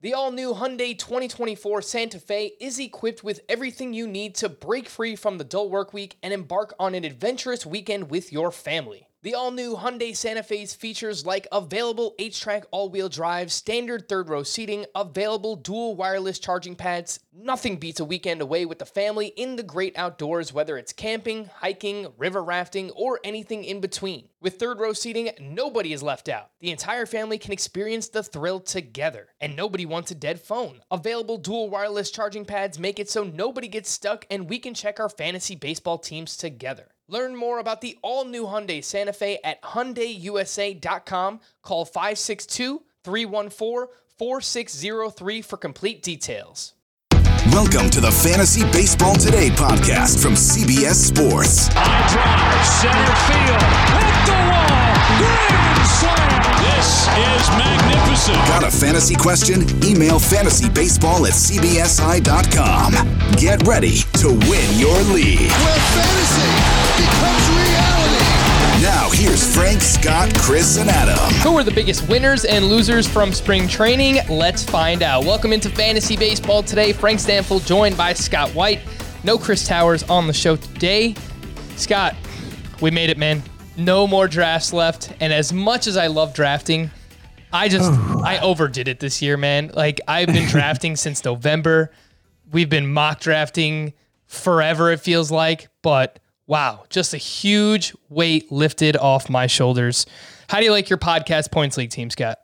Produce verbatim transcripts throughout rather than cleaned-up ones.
The all-new Hyundai twenty twenty-four Santa Fe is equipped with everything you need to break free from the dull work week and embark on an adventurous weekend with your family. The all-new Hyundai Santa Fe's features like available H-Track all-wheel drive, standard third-row seating, available dual wireless charging pads. Nothing beats a weekend away with the family in the great outdoors, whether it's camping, hiking, river rafting, or anything in between. With third-row seating, nobody is left out. The entire family can experience the thrill together, and nobody wants a dead phone. Available dual wireless charging pads make it so nobody gets stuck, and we can check our fantasy baseball teams together. Learn more about the all-new Hyundai Santa Fe at Hyundai U S A dot com. Call five six two, three one four, four six zero three for complete details. Welcome to the Fantasy Baseball Today podcast from C B S Sports. High drive, center field, hit the wall, grand slam. This is magnificent. Got a fantasy question? Email fantasybaseball at c b s i dot com. Get ready to win your league. Where fantasy becomes reality. Now here's Frank, Scott, Chris, and Adam. Who are the biggest winners and losers from spring training? Let's find out. Welcome into Fantasy Baseball Today. Frank Stanfield joined by Scott White. No Chris Towers on the show today. Scott, we made it, man. No more drafts left. And as much as I love drafting, I just, I overdid it this year, man. Like, I've been drafting since November. We've been mock drafting forever, it feels like. But wow, just a huge weight lifted off my shoulders. How do you like your podcast points league team, Scott?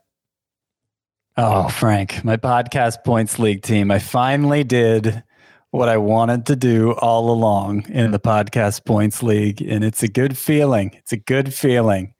Oh, Frank, my podcast points league team. I finally did what I wanted to do all along in the podcast points league, and it's a good feeling. It's a good feeling.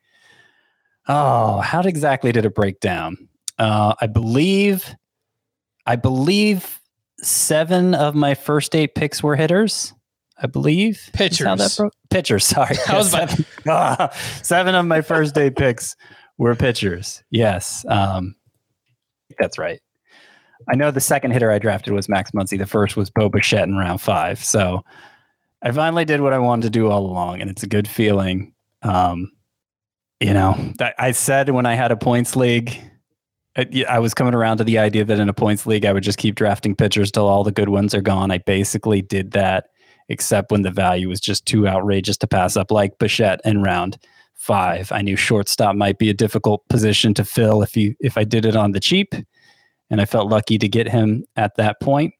Oh, how exactly did it break down? Uh, I believe, I believe seven of my first eight picks were hitters. I believe pitchers. How that broke? Pitchers. Sorry, I was about seven, ah, seven of my first eight picks were pitchers. Yes, um, that's right. I know the second hitter I drafted was Max Muncy. The first was Bo Bichette in round five. So I finally did what I wanted to do all along, and it's a good feeling. Um, you know, I, I said when I had a points league, I, I was coming around to the idea that in a points league, I would just keep drafting pitchers till all the good ones are gone. I basically did that, except when the value was just too outrageous to pass up, like Bichette in round five. I knew shortstop might be a difficult position to fill if you if I did it on the cheap. And I felt lucky to get him at that point.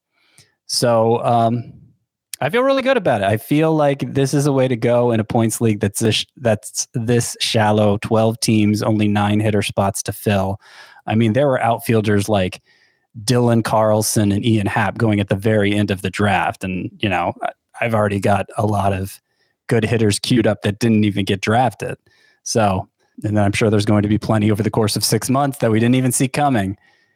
So um, I feel really good about it. I feel like this is a way to go in a points league that's this, that's this shallow, twelve teams, only nine hitter spots to fill. I mean, there were outfielders like Dylan Carlson and Ian Happ going at the very end of the draft. And, you know, I've already got a lot of good hitters queued up that didn't even get drafted. So, and then I'm sure there's going to be plenty over the course of six months that we didn't even see coming.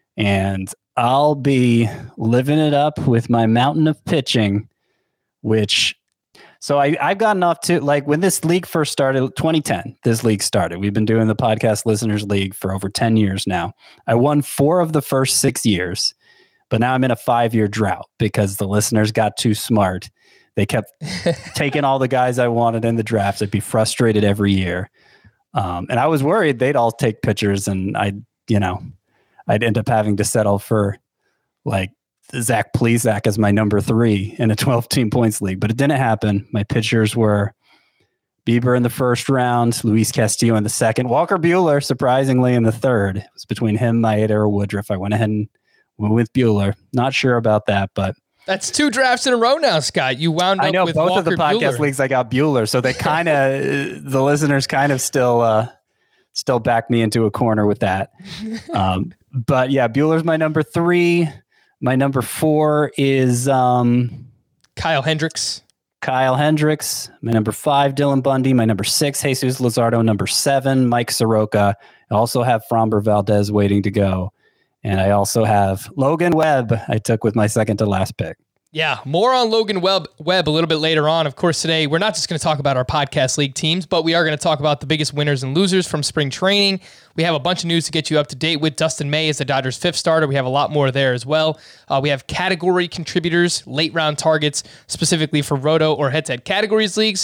And I'll be living it up with my mountain of pitching, which, so I, I've gotten off to, like, when this league first started, twenty ten, this league started. We've been doing the Podcast Listeners League for over ten years now. I won four of the first six years, but now I'm in a five-year drought because the listeners got too smart. They kept taking all the guys I wanted in the drafts. I'd be frustrated every year. Um, and I was worried they'd all take pitchers and I'd, you know, I'd end up having to settle for like Zach Plesac as my number three in a twelve-team points league, but it didn't happen. My pitchers were Bieber in the first round, Luis Castillo in the second, Walker Buehler, surprisingly, in the third. It was between him, Maeda, or Woodruff. I went ahead and went with Buehler. Not sure about that, but that's two drafts in a row now, Scott. You wound up I know with both Walker of the podcast Buehler. leagues I got Buehler, so they kind of the listeners kind of still uh, still back me into a corner with that. Um, but yeah, Buehler's my number three. My number four is um, Kyle Hendricks. Kyle Hendricks. My number five, Dylan Bundy. My number six, Jesus Luzardo. Number seven, Mike Soroka. I also have Framber Valdez waiting to go. And I also have Logan Webb I took with my second to last pick. Yeah, more on Logan Webb, Webb a little bit later on. Of course, today we're not just going to talk about our podcast league teams, but we are going to talk about the biggest winners and losers from spring training. We have a bunch of news to get you up to date with. Dustin May is the Dodgers' fifth starter. We have a lot more there as well. Uh, we have category contributors, late round targets, specifically for Roto or head-to-head categories leagues.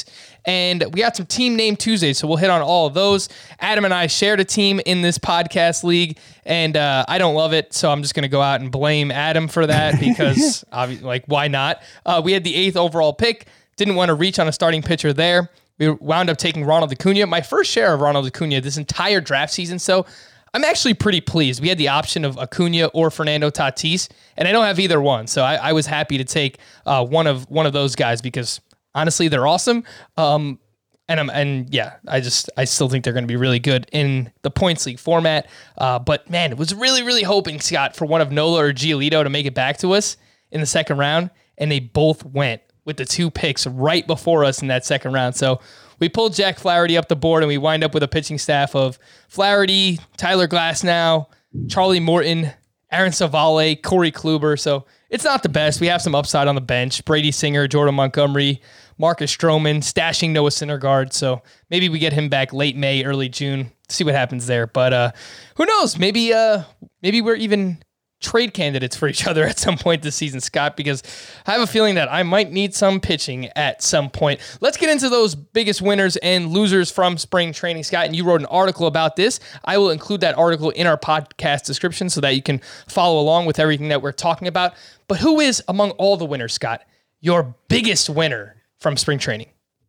And we got some team name Tuesdays, so we'll hit on all of those. Adam and I shared a team in this podcast league, and uh, I don't love it, so I'm just going to go out and blame Adam for that because, obviously, like, why not? Uh, we had the eighth overall pick. Didn't want to reach on a starting pitcher there. We wound up taking Ronald Acuna, my first share of Ronald Acuna this entire draft season, so I'm actually pretty pleased. We had the option of Acuna or Fernando Tatis, and I don't have either one, so I, I was happy to take uh, one of one of those guys because honestly, they're awesome. Um, and I'm and yeah, I just I still think they're going to be really good in the points league format. Uh, but man, was really really hoping, Scott, for one of Nola or Giolito to make it back to us in the second round, and they both went with the two picks right before us in that second round. So we pulled Jack Flaherty up the board, and we wind up with a pitching staff of Flaherty, Tyler Glasnow, Charlie Morton, Aaron Savale, Corey Kluber. So it's not the best. We have some upside on the bench. Brady Singer, Jordan Montgomery, Marcus Stroman, stashing Noah Syndergaard. So maybe we get him back late May, early June. See what happens there. But uh, who knows? Maybe uh, maybe we're even trade candidates for each other at some point this season, Scott, because I have a feeling that I might need some pitching at some point. Let's get into those biggest winners and losers from spring training, Scott, and you wrote an article about this. I will include that article in our podcast description so that you can follow along with everything that we're talking about. But who is, among all the winners, Scott, your biggest winner from spring training?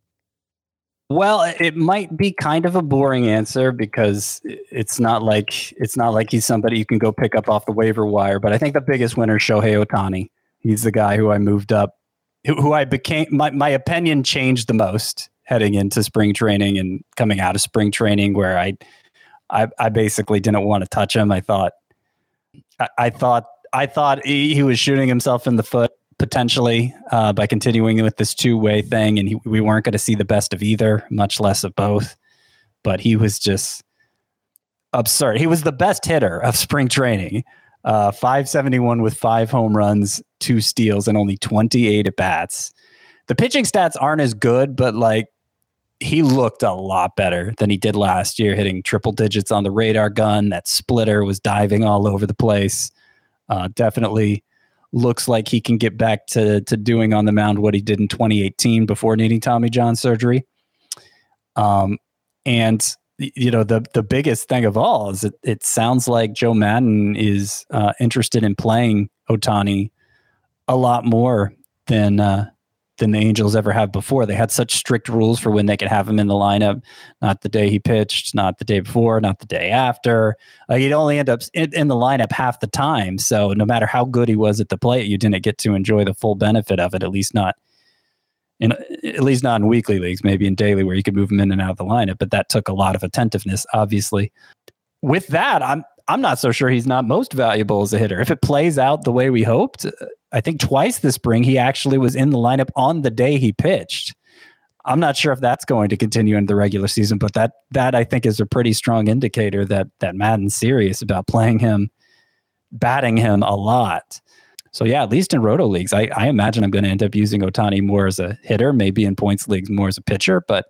Well, it might be kind of a boring answer because it's not like it's not like he's somebody you can go pick up off the waiver wire. But I think the biggest winner is Shohei Ohtani. He's the guy who I moved up, who, who I became. My, my opinion changed the most heading into spring training and coming out of spring training, where I, I, I basically didn't want to touch him. I thought, I, I thought, I thought he, he was shooting himself in the foot. Potentially uh, by continuing with this two-way thing, and he, we weren't going to see the best of either, much less of both. But he was just absurd. He was the best hitter of spring training. Uh, five seventy-one with five home runs, two steals, and only twenty-eight at bats. The pitching stats aren't as good, but like he looked a lot better than he did last year, hitting triple digits on the radar gun. That splitter was diving all over the place. Uh, definitely. Looks like he can get back to to doing on the mound what he did in twenty eighteen before needing Tommy John surgery. Um, and you know the the biggest thing of all is it, it sounds like Joe Madden is uh, interested in playing Ohtani a lot more than uh, than the Angels ever have before. They had such strict rules for when they could have him in the lineup. Not the day he pitched, not the day before, not the day after. Uh, he'd only end up in, in the lineup half the time. So no matter how good he was at the plate, you didn't get to enjoy the full benefit of it. At least not in at least not in weekly leagues. Maybe in daily where you could move him in and out of the lineup. But that took a lot of attentiveness, obviously. With that, I'm I'm not so sure he's not most valuable as a hitter. If it plays out the way we hoped, I think twice this spring he actually was in the lineup on the day he pitched. I'm not sure if that's going to continue in the regular season, but that that I think is a pretty strong indicator that that Madden's serious about playing him, batting him a lot. So yeah, at least in roto leagues, I, I imagine I'm going to end up using Ohtani more as a hitter, maybe in points leagues more as a pitcher, but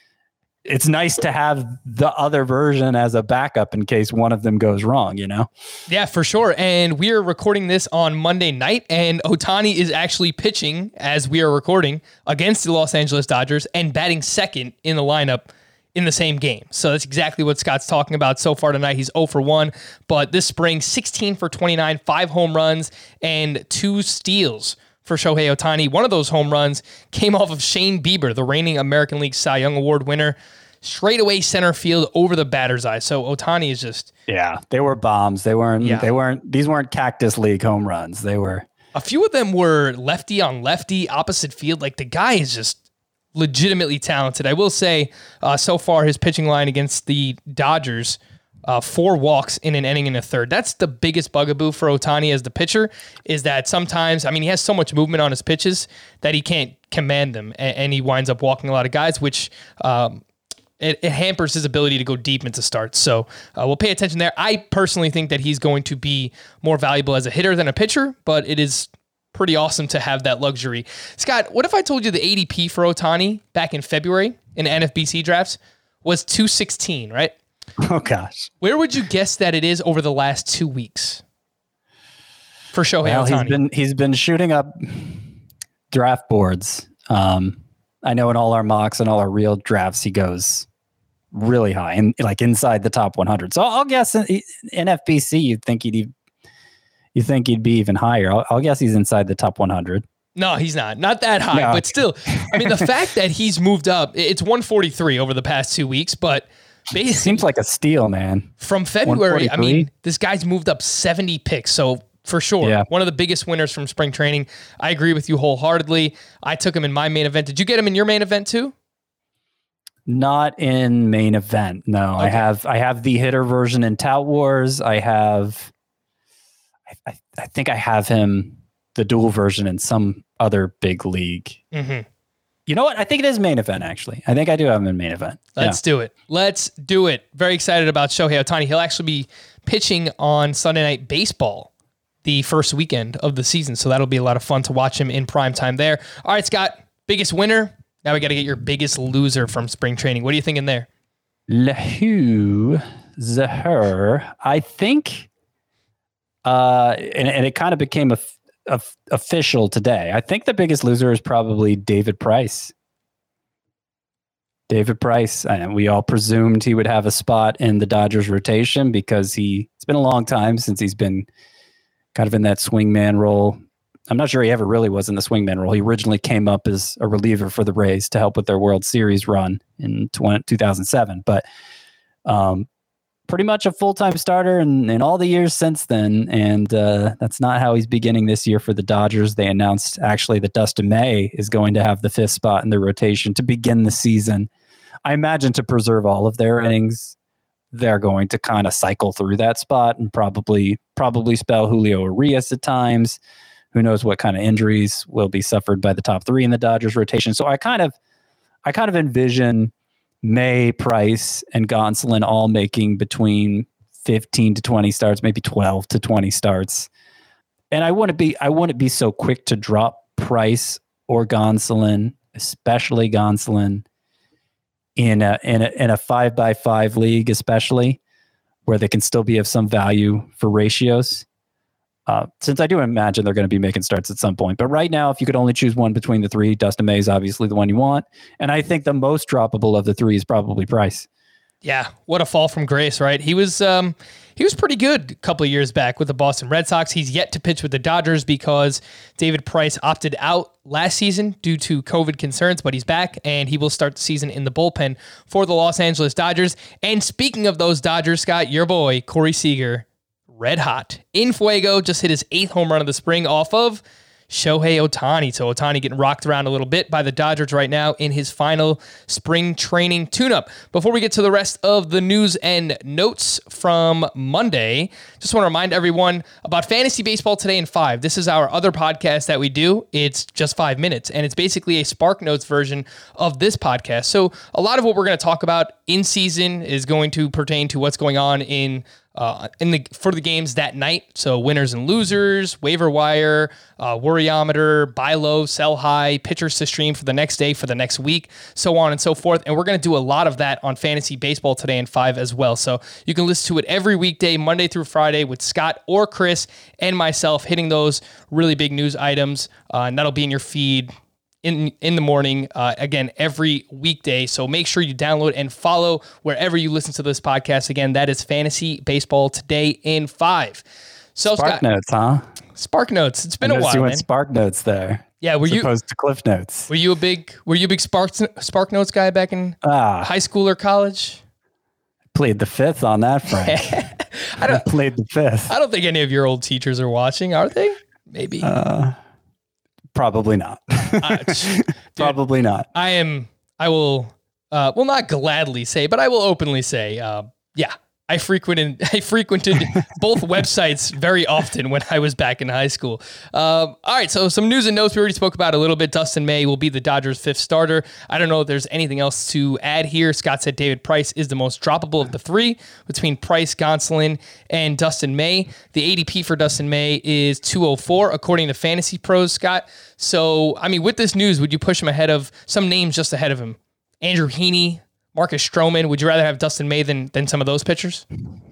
it's nice to have the other version as a backup in case one of them goes wrong, you know? Yeah, for sure. And we are recording this on Monday night, and Ohtani is actually pitching as we are recording against the Los Angeles Dodgers and batting second in the lineup in the same game. So that's exactly what Scott's talking about so far tonight. He's zero for one, but this spring, sixteen for twenty-nine, five home runs, and two steals for Shohei Ohtani. One of those home runs came off of Shane Bieber, the reigning American League Cy Young Award winner, straight away center field over the batter's eye. So Ohtani is just... Yeah, they were bombs. They weren't, yeah. they weren't, these weren't Cactus League home runs. They were... A few of them were lefty on lefty, opposite field. Like, the guy is just legitimately talented. I will say, uh, so far, his pitching line against the Dodgers, Uh, four walks in an inning and a third. That's the biggest bugaboo for Ohtani as the pitcher, is that sometimes, I mean, he has so much movement on his pitches that he can't command them, and, and he winds up walking a lot of guys, which um, it, it hampers his ability to go deep into starts. So uh, we'll pay attention there. I personally think that he's going to be more valuable as a hitter than a pitcher, but it is pretty awesome to have that luxury. Scott, what if I told you the A D P for Ohtani back in February in N F B C drafts was two sixteen, right? Oh, gosh. Where would you guess that it is over the last two weeks for Shohei well, Ohtani? He's been, he's been shooting up draft boards. Um, I know in all our mocks and all our real drafts, he goes really high and like inside the top one hundred. So I'll guess in, in F B C, you'd think he'd you think he'd be even higher. I'll, I'll guess he's inside the top one hundred. No, he's not. Not that high, no. But still, I mean, the fact that he's moved up, it's one forty-three over the past two weeks, but it seems like a steal, man. From February, I mean, this guy's moved up seventy picks. So for sure, yeah. One of the biggest winners from spring training. I agree with you wholeheartedly. I took him in my main event. Did you get him in your main event too? Not in main event. No, okay. I have, I have the hitter version in Tout Wars. I have, I, I, I think I have him the dual version in some other big league. Mm-hmm. You know what? I think it is main event, actually. I think I do have him in main event. Let's yeah. do it. Let's do it. Very excited about Shohei Ohtani. He'll actually be pitching on Sunday Night Baseball the first weekend of the season, so that'll be a lot of fun to watch him in prime time there. All right, Scott, biggest winner. Now we got to get your biggest loser from spring training. What are you thinking there? Lahu Zahur. I think, uh, and, and it kind of became a Of official today. I think the biggest loser is probably David Price. David Price, and we all presumed he would have a spot in the Dodgers rotation because he it's been a long time since he's been kind of in that swingman role. I'm not sure he ever really was in the swingman role. He originally came up as a reliever for the Rays to help with their World Series run in two thousand seven, but um pretty much a full-time starter in, in all the years since then. And uh, that's not how he's beginning this year for the Dodgers. They announced actually that Dustin May is going to have the fifth spot in their rotation to begin the season. I imagine to preserve all of their innings, they're going to kind of cycle through that spot and probably, probably spell Julio Urias at times. Who knows what kind of injuries will be suffered by the top three in the Dodgers rotation. So I kind of, I kind of envision May, Price, and Gonsolin all making between fifteen to twenty starts, maybe twelve to twenty starts. And I wouldn't be I wouldn't be so quick to drop Price or Gonsolin, especially Gonsolin, in a in a in a five by five league, especially where they can still be of some value for ratios. Uh, since I do imagine they're going to be making starts at some point. But right now, if you could only choose one between the three, Dustin May is obviously the one you want. And I think the most droppable of the three is probably Price. Yeah, what a fall from grace, right? He was um, he was pretty good a couple of years back with the Boston Red Sox. He's yet to pitch with the Dodgers because David Price opted out last season due to COVID concerns, but he's back, and he will start the season in the bullpen for the Los Angeles Dodgers. And speaking of those Dodgers, Scott, your boy, Corey Seager, red hot. In Fuego, just hit his eighth home run of the spring off of Shohei Ohtani. So Ohtani getting rocked around a little bit by the Dodgers right now in his final spring training tune-up. Before we get to the rest of the news and notes from Monday, just want to remind everyone about Fantasy Baseball Today in five. This is our other podcast that we do. It's just five minutes, and it's basically a Spark Notes version of this podcast. So a lot of what we're going to talk about in season is going to pertain to what's going on in Uh, in the for the games that night. So winners and losers, waiver wire, uh, worryometer, buy low, sell high, pitchers to stream for the next day, for the next week, so on and so forth. And we're going to do a lot of that on Fantasy Baseball Today in five as well. So you can listen to it every weekday, Monday through Friday, with Scott or Chris and myself hitting those really big news items. Uh, and that'll be in your feed in in the morning, uh, again, every weekday. So make sure you download and follow wherever you listen to this podcast. Again, that is Fantasy Baseball Today in five. So Spark Scott, Notes, huh? Spark Notes. It's been a while, you went man. Spark Notes there. Yeah, were as you opposed to Cliff Notes? Were you a big Were you a big Spark Spark Notes guy back in ah, high school or college? Played the fifth on that, Frank. I don't played the fifth. I don't think any of your old teachers are watching, are they? Maybe. Uh, probably not. uh, dude, probably not. I am. I will. Uh, will not gladly say, but I will openly say, uh, yeah. I frequented I frequented both websites very often when I was back in high school. Um, all right, so some news and notes we already spoke about a little bit. Dustin May will be the Dodgers' fifth starter. I don't know if there's anything else to add here. Scott said David Price is the most droppable of the three between Price, Gonsolin, and Dustin May. The A D P for Dustin May is two oh four, according to Fantasy Pros, Scott. So, I mean, with this news, would you push him ahead of some names just ahead of him? Andrew Heaney, Marcus Stroman. Would you rather have Dustin May than than some of those pitchers?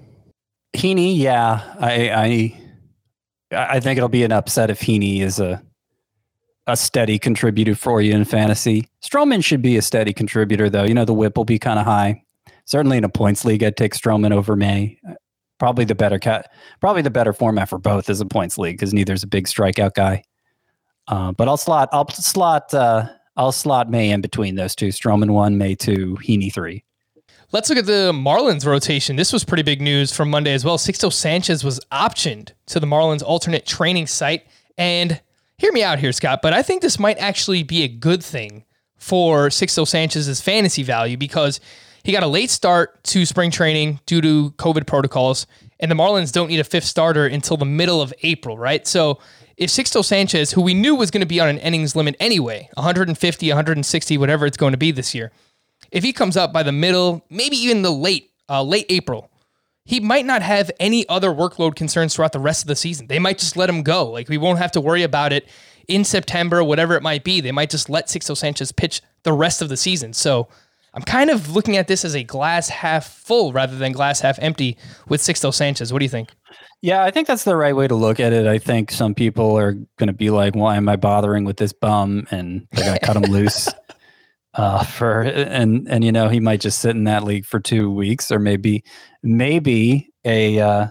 Heaney, yeah. I I I think it'll be an upset if Heaney is a a steady contributor for you in fantasy. Stroman should be a steady contributor, though. You know, the whip will be kind of high. Certainly in a points league, I'd take Stroman over May. Probably the better cat. Probably the better format for both is a points league because neither's a big strikeout guy. Uh, but I'll slot. I'll slot. Uh, I'll slot May in between those two. Stroman one, May two, Heaney three. Let's look at the Marlins rotation. This was pretty big news from Monday as well. Sixto Sanchez was optioned to the Marlins alternate training site. And hear me out here, Scott, but I think this might actually be a good thing for Sixto Sanchez's fantasy value because he got a late start to spring training due to COVID protocols, and the Marlins don't need a fifth starter until the middle of April, right? So if Sixto Sanchez, who we knew was going to be on an innings limit anyway, one fifty, one sixty, whatever it's going to be this year, if he comes up by the middle, maybe even the late, uh, late April, he might not have any other workload concerns throughout the rest of the season. They might just let him go. Like, we won't have to worry about it in September, whatever it might be. They might just let Sixto Sanchez pitch the rest of the season. So I'm kind of looking at this as a glass half full rather than glass half empty with Sixto Sanchez. What do you think? Yeah, I think that's the right way to look at it. I think some people are going to be like, why am I bothering with this bum? And they're going to cut him loose. Uh, for and and you know he might just sit in that league for two weeks, or maybe maybe a uh,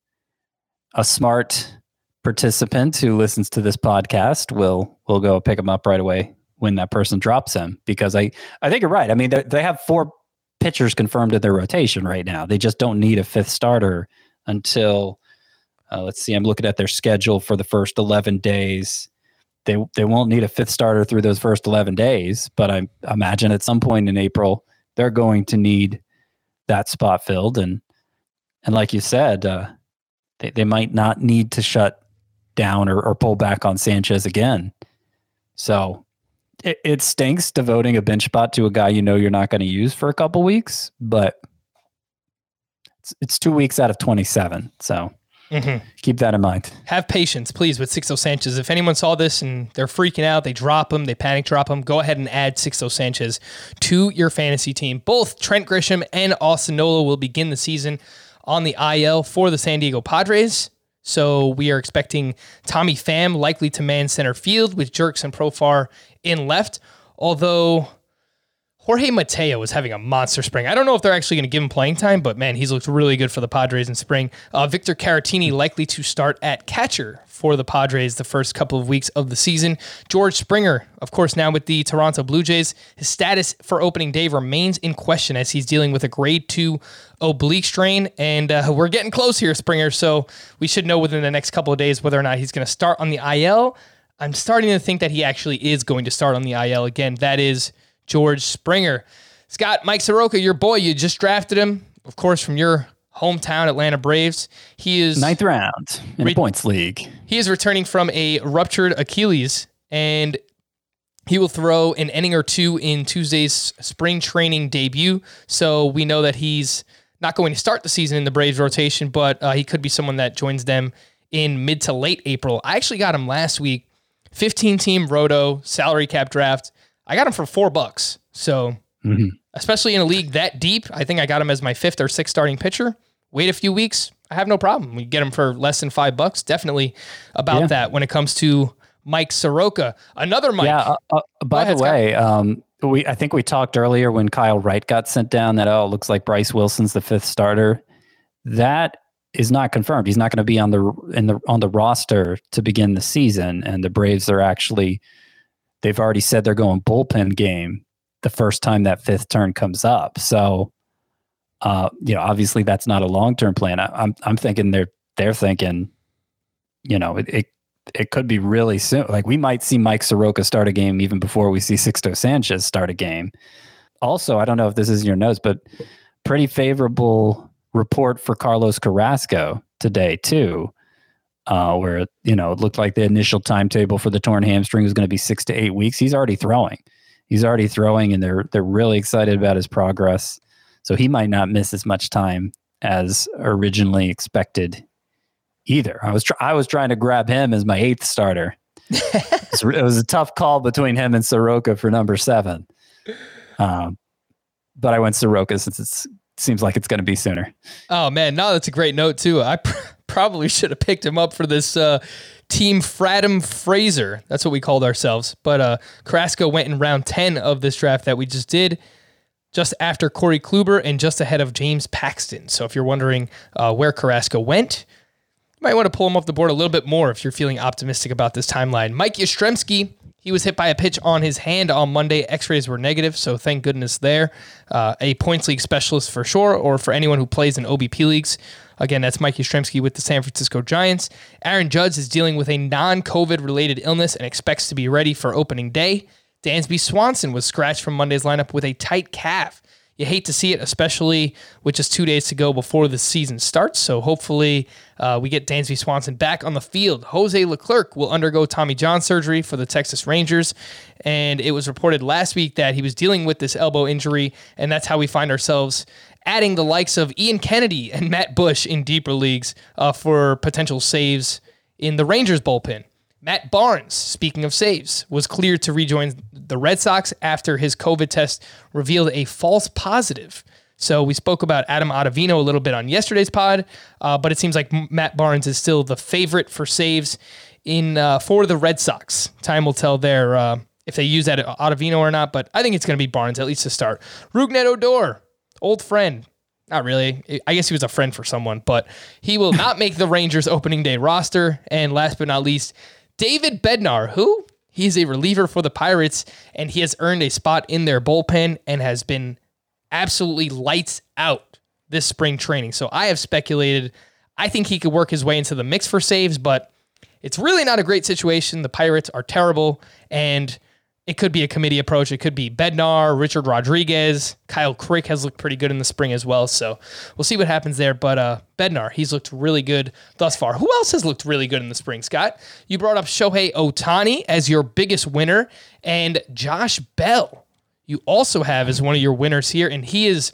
a smart participant who listens to this podcast will will go pick him up right away when that person drops him. Because I I think you're right. I mean they they have four pitchers confirmed in their rotation right now. They just don't need a fifth starter until uh, let's see. I'm looking at their schedule for the first eleven days. They they won't need a fifth starter through those first eleven days, but I imagine at some point in April they're going to need that spot filled, and and like you said, uh, they they might not need to shut down or, or pull back on Sanchez again. So it, it stinks devoting a bench spot to a guy you know you're not going to use for a couple weeks, but it's it's two weeks out of twenty-seven, so. Mm-hmm. Keep that in mind. Have patience, please, with Sixto Sanchez. If anyone saw this and they're freaking out, they drop him, they panic drop him, go ahead and add Sixto Sanchez to your fantasy team. Both Trent Grisham and Austin Nola will begin the season on the I L for the San Diego Padres. So we are expecting Tommy Pham likely to man center field with Jerks and Profar in left, although Jorge Mateo is having a monster spring. I don't know if they're actually going to give him playing time, but man, he's looked really good for the Padres in spring. Uh, Victor Caratini likely to start at catcher for the Padres the first couple of weeks of the season. George Springer, of course, now with the Toronto Blue Jays. His status for opening day remains in question as he's dealing with a grade two oblique strain, and uh, we're getting close here, Springer, so we should know within the next couple of days whether or not he's going to start on the I L. I'm starting to think that he actually is going to start on the I L again. That is George Springer. Scott, Mike Soroka, your boy, you just drafted him, of course, from your hometown, Atlanta Braves. He is ninth round in re- a points league. He is returning from a ruptured Achilles, and he will throw an inning or two in Tuesday's spring training debut. So we know that he's not going to start the season in the Braves rotation, but uh, he could be someone that joins them in mid to late April. I actually got him last week, fifteen-team roto, salary cap draft. I got him for four bucks. So, mm-hmm. especially in a league that deep, I think I got him as my fifth or sixth starting pitcher. Wait a few weeks, I have no problem. We get him for less than five bucks. Definitely about yeah. that when it comes to Mike Soroka. Another Mike. Yeah. Uh, uh, by ahead, the way, um, we I think we talked earlier when Kyle Wright got sent down that oh, it looks like Bryce Wilson's the fifth starter. That is not confirmed. He's not going to be on the in the on the roster to begin the season, and the Braves are actually. They've already said they're going bullpen game the first time that fifth turn comes up. So, uh, you know, obviously that's not a long-term plan. I, I'm I'm thinking they're they're thinking, you know, it, it it could be really soon. Like we might see Mike Soroka start a game even before we see Sixto Sanchez start a game. Also, I don't know if this is in your notes, but pretty favorable report for Carlos Carrasco today too. Uh, where, you know, it looked like the initial timetable for the torn hamstring was going to be six to eight weeks. He's already throwing. He's already throwing, and they're they're really excited about his progress. So he might not miss as much time as originally expected either. I was tr- I was trying to grab him as my eighth starter. It was a tough call between him and Soroka for number seven. Um, but I went Soroka since it's seems like it's going to be sooner. Oh man, no, that's a great note too. I pr- probably should have picked him up for this uh, Team Fratum Fraser. That's what we called ourselves. But uh, Carrasco went in round ten of this draft that we just did, just after Corey Kluber and just ahead of James Paxton. So if you're wondering uh, where Carrasco went, you might want to pull him off the board a little bit more if you're feeling optimistic about this timeline. Mike Yastrzemski, he was hit by a pitch on his hand on Monday. X-rays were negative, so thank goodness there. Uh, a points league specialist for sure, or for anyone who plays in O B P leagues. Again, that's Mike Yastrzemski with the San Francisco Giants. Aaron Judge is dealing with a non-COVID related illness and expects to be ready for opening day. Dansby Swanson was scratched from Monday's lineup with a tight calf. You hate to see it, especially with just two days to go before the season starts. So hopefully uh, we get Dansby Swanson back on the field. Jose Leclerc will undergo Tommy John surgery for the Texas Rangers. And it was reported last week that he was dealing with this elbow injury. And that's how we find ourselves adding the likes of Ian Kennedy and Matt Bush in deeper leagues uh, for potential saves in the Rangers bullpen. Matt Barnes, speaking of saves, was cleared to rejoin the Red Sox after his COVID test revealed a false positive. So we spoke about Adam Ottavino a little bit on yesterday's pod, uh, but it seems like Matt Barnes is still the favorite for saves in uh, for the Red Sox. Time will tell there uh, if they use that Ottavino or not, but I think it's going to be Barnes, at least to start. Rougned Odor, old friend. Not really. I guess he was a friend for someone, but he will not make the Rangers opening day roster. And last but not least, David Bednar, who he's a reliever for the Pirates, and he has earned a spot in their bullpen and has been absolutely lights out this spring training. So I have speculated, I think he could work his way into the mix for saves, but it's really not a great situation. The Pirates are terrible, and it could be a committee approach. It could be Bednar, Richard Rodriguez. Kyle Crick has looked pretty good in the spring as well, so we'll see what happens there. But uh, Bednar, he's looked really good thus far. Who else has looked really good in the spring, Scott? You brought up Shohei Ohtani as your biggest winner, and Josh Bell you also have as one of your winners here, and he is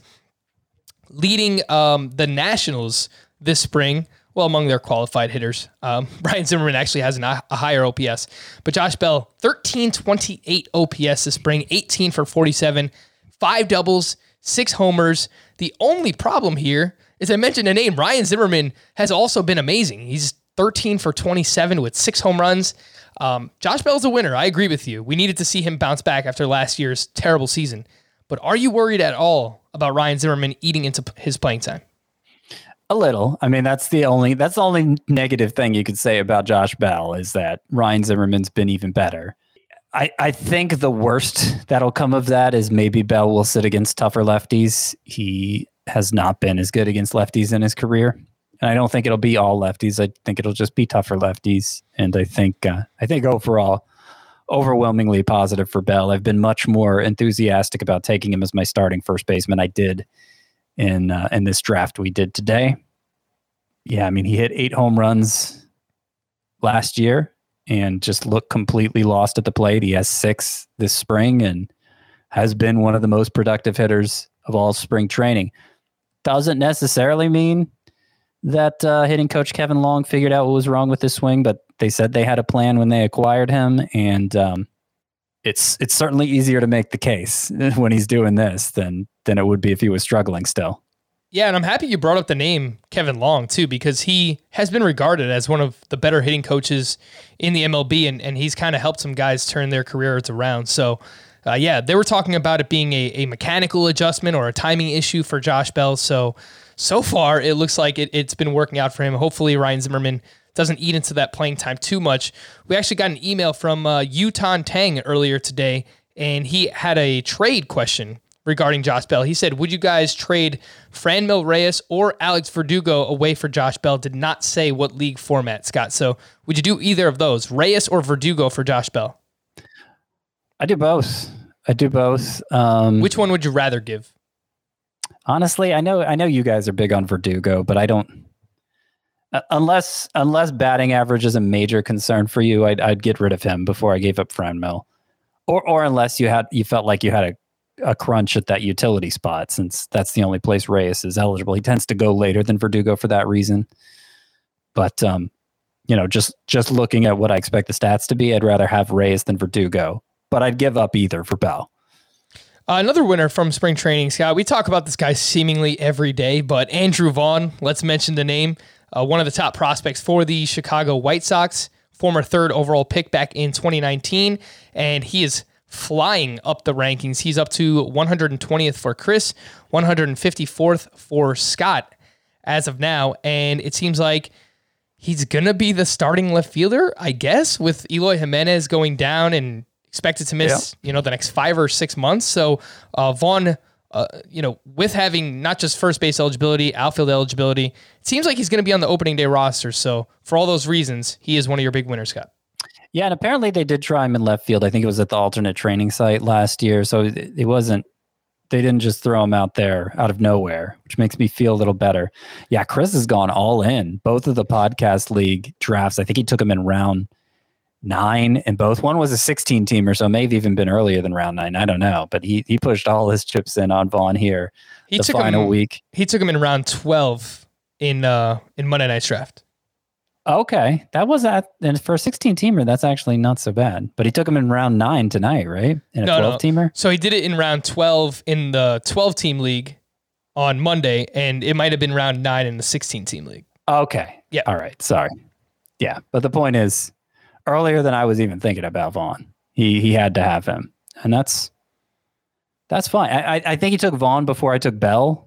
leading um, the Nationals this spring. Well, among their qualified hitters. Um, Ryan Zimmerman actually has an, a higher O P S. But Josh Bell, thirteen twenty-eight O P S this spring, eighteen for forty-seven, five doubles, six homers. The only problem here is I mentioned a name. Ryan Zimmerman has also been amazing. He's thirteen for twenty-seven with six home runs. Um, Josh Bell's a winner. I agree with you. We needed to see him bounce back after last year's terrible season. But are you worried at all about Ryan Zimmerman eating into his playing time? A little. I mean, that's the only that's the only negative thing you could say about Josh Bell is that Ryan Zimmerman's been even better. I, I think the worst that'll come of that is maybe Bell will sit against tougher lefties. He has not been as good against lefties in his career. And I don't think it'll be all lefties. I think it'll just be tougher lefties. And I think uh, I think overall, overwhelmingly positive for Bell. I've been much more enthusiastic about taking him as my starting first baseman. I did in uh, in this draft we did today. Yeah, I mean, he hit eight home runs last year and just looked completely lost at the plate. He has six this spring and has been one of the most productive hitters of all spring training. Doesn't necessarily mean that uh, hitting coach Kevin Long figured out what was wrong with his swing, but they said they had a plan when they acquired him, and um, it's it's certainly easier to make the case when he's doing this than than it would be if he was struggling still. Yeah, and I'm happy you brought up the name Kevin Long, too, because he has been regarded as one of the better hitting coaches in the M L B, and, and he's kind of helped some guys turn their careers around. So, uh, yeah, they were talking about it being a, a mechanical adjustment or a timing issue for Josh Bell. So, so far, it looks like it, it's been working out for him. Hopefully, Ryan Zimmerman doesn't eat into that playing time too much. We actually got an email from uh, Yutan Tang earlier today, and he had a trade question regarding Josh Bell. He said, would you guys trade Franmil Reyes or Alex Verdugo away for Josh Bell? Did not say what league format, Scott. So would you do either of those, Reyes or Verdugo for Josh Bell? I do both. I do both. Um, Which one would you rather give? Honestly, I know I know you guys are big on Verdugo, but I don't. Uh, unless unless batting average is a major concern for you, I'd I'd get rid of him before I gave up Franmil, or or unless you had you felt like you had a a crunch at that utility spot, since that's the only place Reyes is eligible. He tends to go later than Verdugo for that reason. But, um, you know, just, just looking at what I expect the stats to be, I'd rather have Reyes than Verdugo, but I'd give up either for Bell. Uh, another winner from spring training, Scott. We talk about this guy seemingly every day, but Andrew Vaughn, let's mention the name. Uh, one of the top prospects for the Chicago White Sox, former third overall pick back in twenty nineteen, and he is flying up the rankings. He's up to one hundred twentieth for Chris, one hundred fifty-fourth for Scott as of now, and it seems like he's going to be the starting left fielder, I guess, with Eloy Jimenez going down and expected to miss, yeah. you know, the next five or six months. So uh, Vaughn, uh, you know, with having not just first base eligibility, outfield eligibility, it seems like he's going to be on the opening day roster. So for all those reasons, he is one of your big winners, Scott. Yeah, and apparently they did try him in left field. I think it was at the alternate training site last year. So it, it wasn't, they didn't just throw him out there out of nowhere, which makes me feel a little better. Yeah, Chris has gone all in. Both of the podcast league drafts, I think he took him in round nine, and both. One was a sixteen teamer, so it may have even been earlier than round nine. I don't know, but he he pushed all his chips in on Vaughn here. He the took final him, week. He took him in round twelve in uh in Monday Night's draft. Okay, that was that. And for a sixteen teamer, that's actually not so bad. But he took him in round nine tonight, right? In a no, twelve teamer. No. So he did it in round twelve in the twelve team league on Monday, and it might have been round nine in the sixteen team league. Okay. Yeah. All right. Sorry. Yeah, but the point is, earlier than I was even thinking about Vaughn, he he had to have him, and that's that's fine. I I, I think he took Vaughn before I took Bell.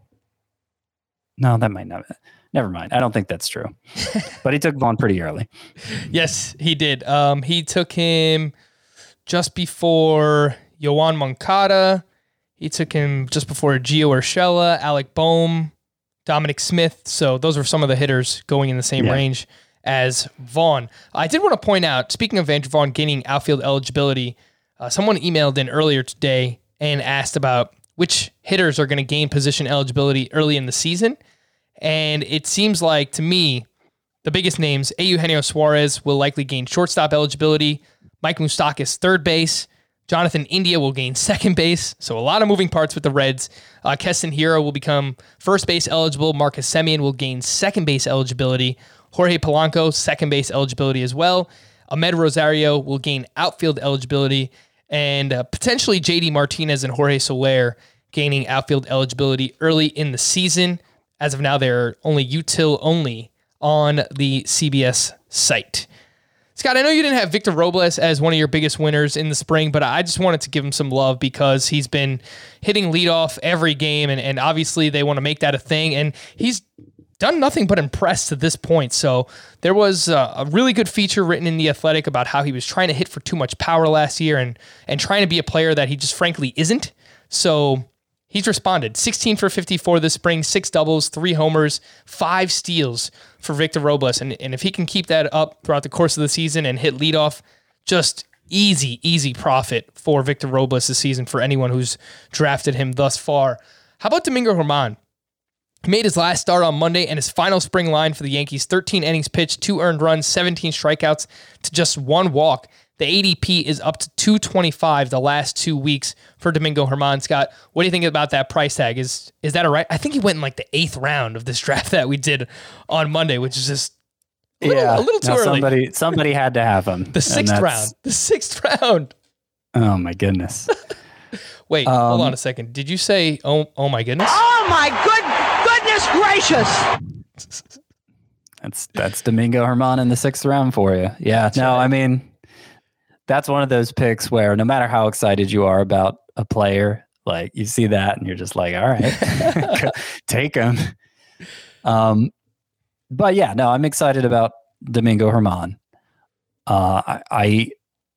No, that might not. Never mind. I don't think that's true. But he took Vaughn pretty early. Yes, he did. Um, he took him just before Yoan Moncada. He took him just before Gio Urshela, Alec Boehm, Dominic Smith. So those were some of the hitters going in the same yeah. range as Vaughn. I did want to point out, speaking of Andrew Vaughn gaining outfield eligibility, uh, someone emailed in earlier today and asked about which hitters are going to gain position eligibility early in the season. And it seems like, to me, the biggest names, Eugenio Suarez will likely gain shortstop eligibility, Mike Moustakas third base, Jonathan India will gain second base, so a lot of moving parts with the Reds. Uh, Keston Hiura will become first base eligible, Marcus Semien will gain second base eligibility, Jorge Polanco, second base eligibility as well, Ahmed Rosario will gain outfield eligibility, and uh, potentially J D Martinez and Jorge Soler gaining outfield eligibility early in the season. As of now, they're only util only on the C B S site. Scott, I know you didn't have Victor Robles as one of your biggest winners in the spring, but I just wanted to give him some love because he's been hitting leadoff every game, and, and obviously they want to make that a thing, and he's done nothing but impress to this point. So there was a, a really good feature written in The Athletic about how he was trying to hit for too much power last year and and trying to be a player that he just frankly isn't. So he's responded. sixteen for fifty-four this spring, six doubles, three homers, five steals for Victor Robles. And, and if he can keep that up throughout the course of the season and hit leadoff, just easy, easy profit for Victor Robles this season for anyone who's drafted him thus far. How about Domingo Germán? He made his last start on Monday and his final spring line for the Yankees, thirteen innings pitched, two earned runs, seventeen strikeouts to just one walk. The A D P is up to two twenty-five the last two weeks for Domingo Germán. Scott, what do you think about that price tag? Is is that all right? I think he went in like the eighth round of this draft that we did on Monday, which is just a little, yeah, a little too no, early. Somebody, somebody had to have him. The sixth round. The sixth round. Oh, my goodness. Wait, um, hold on a second. Did you say, oh, oh my goodness? Oh, my good goodness gracious. That's that's Domingo Germán in the sixth round for you. Yeah, that's no, right. I mean, that's one of those picks where no matter how excited you are about a player, like you see that and you're just like, all right, take him. Um, but yeah, no, I'm excited about Domingo Germán. Uh, I, I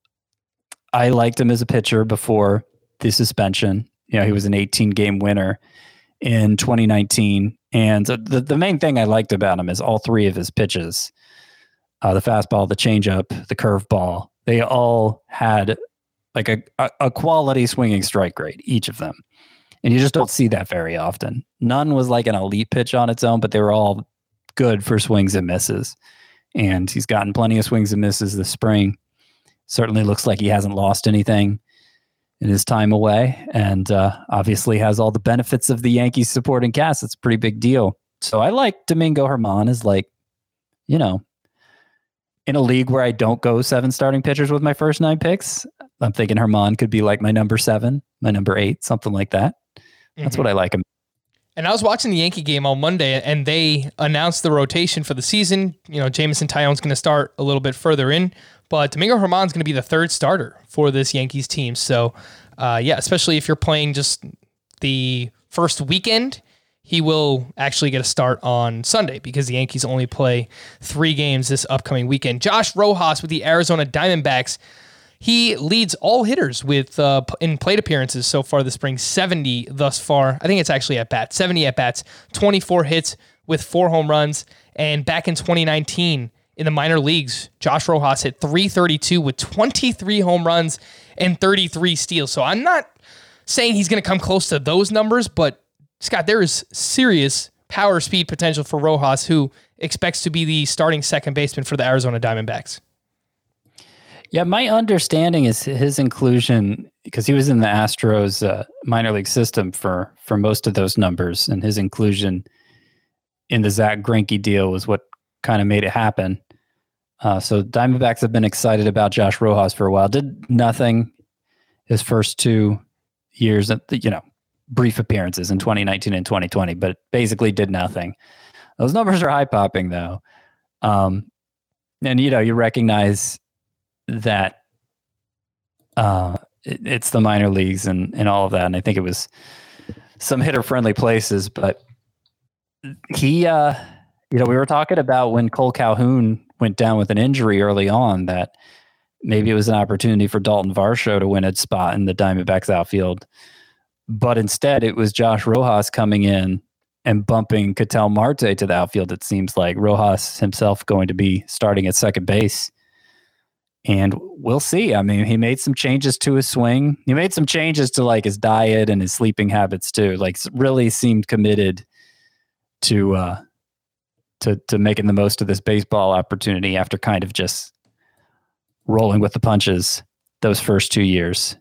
I liked him as a pitcher before the suspension. You know, he was an eighteen game winner in twenty nineteen. And the, the main thing I liked about him is all three of his pitches, uh, the fastball, the changeup, the curveball, they all had like a, a, a quality swinging strike rate, each of them. And you just don't see that very often. None was like an elite pitch on its own, but they were all good for swings and misses. And he's gotten plenty of swings and misses this spring. Certainly looks like he hasn't lost anything in his time away, and uh, obviously has all the benefits of the Yankees supporting cast. It's a pretty big deal. So I like Domingo Germán as like, you know, in a league where I don't go seven starting pitchers with my first nine picks, I'm thinking Herman could be like my number seven, my number eight, something like that. That's mm-hmm. what I like him. And I was watching the Yankee game on Monday, and they announced the rotation for the season. You know, Jameson Taillon's going to start a little bit further in, but Domingo Germán's going to be the third starter for this Yankees team. So, uh, yeah, especially if you're playing just the first weekend, he will actually get a start on Sunday because the Yankees only play three games this upcoming weekend. Josh Rojas with the Arizona Diamondbacks. He leads all hitters with uh, in plate appearances so far this spring, seventy thus far. I think it's actually at bats, seventy at bats, twenty-four hits with four home runs. And back in twenty nineteen in the minor leagues, Josh Rojas hit three thirty-two with twenty-three home runs and thirty-three steals. So I'm not saying he's going to come close to those numbers, but Scott, there is serious power speed potential for Rojas, who expects to be the starting second baseman for the Arizona Diamondbacks. Yeah, my understanding is his inclusion, because he was in the Astros uh, minor league system for, for most of those numbers, and his inclusion in the Zach Greinke deal was what kind of made it happen. Uh, so Diamondbacks have been excited about Josh Rojas for a while. Did nothing his first two years, at the, you know, brief appearances in twenty nineteen and twenty twenty, but basically did nothing. Those numbers are high popping though. Um, and you know, you recognize that uh, it, it's the minor leagues and, and all of that. And I think it was some hitter friendly places, but he, uh, you know, we were talking about when Cole Calhoun went down with an injury early on, that maybe it was an opportunity for Dalton Varsho to win a spot in the Diamondbacks outfield. But instead it was Josh Rojas coming in and bumping Ketel Marte to the outfield. It seems like Rojas himself going to be starting at second base. And we'll see. I mean, he made some changes to his swing. He made some changes to like his diet and his sleeping habits too. Like really seemed committed to uh, to to making the most of this baseball opportunity after kind of just rolling with the punches those first two years.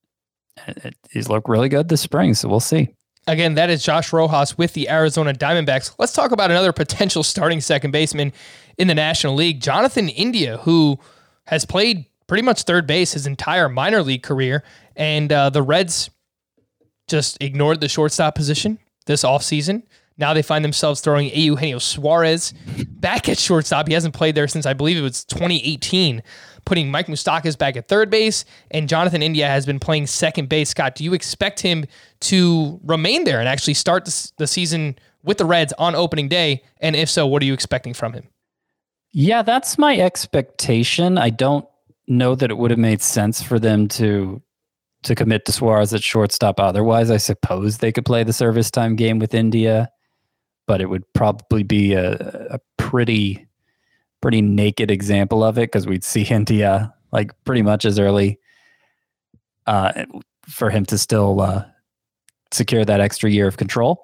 He's looked really good this spring, so we'll see. Again, that is Josh Rojas with the Arizona Diamondbacks. Let's talk about another potential starting second baseman in the National League, Jonathan India, who has played pretty much third base his entire minor league career, and uh, the Reds just ignored the shortstop position this offseason. Now they find themselves throwing Eugenio Suarez back at shortstop. He hasn't played there since I believe it was twenty eighteen, putting Mike Moustakas back at third base, and Jonathan India has been playing second base. Scott, do you expect him to remain there and actually start the, the season with the Reds on opening day? And if so, what are you expecting from him? Yeah, that's my expectation. I don't know that it would have made sense for them to to commit to Suarez at shortstop. Otherwise, I suppose they could play the service time game with India, but it would probably be a, a pretty pretty naked example of it, because we'd see India like pretty much as early uh, for him to still uh, secure that extra year of control.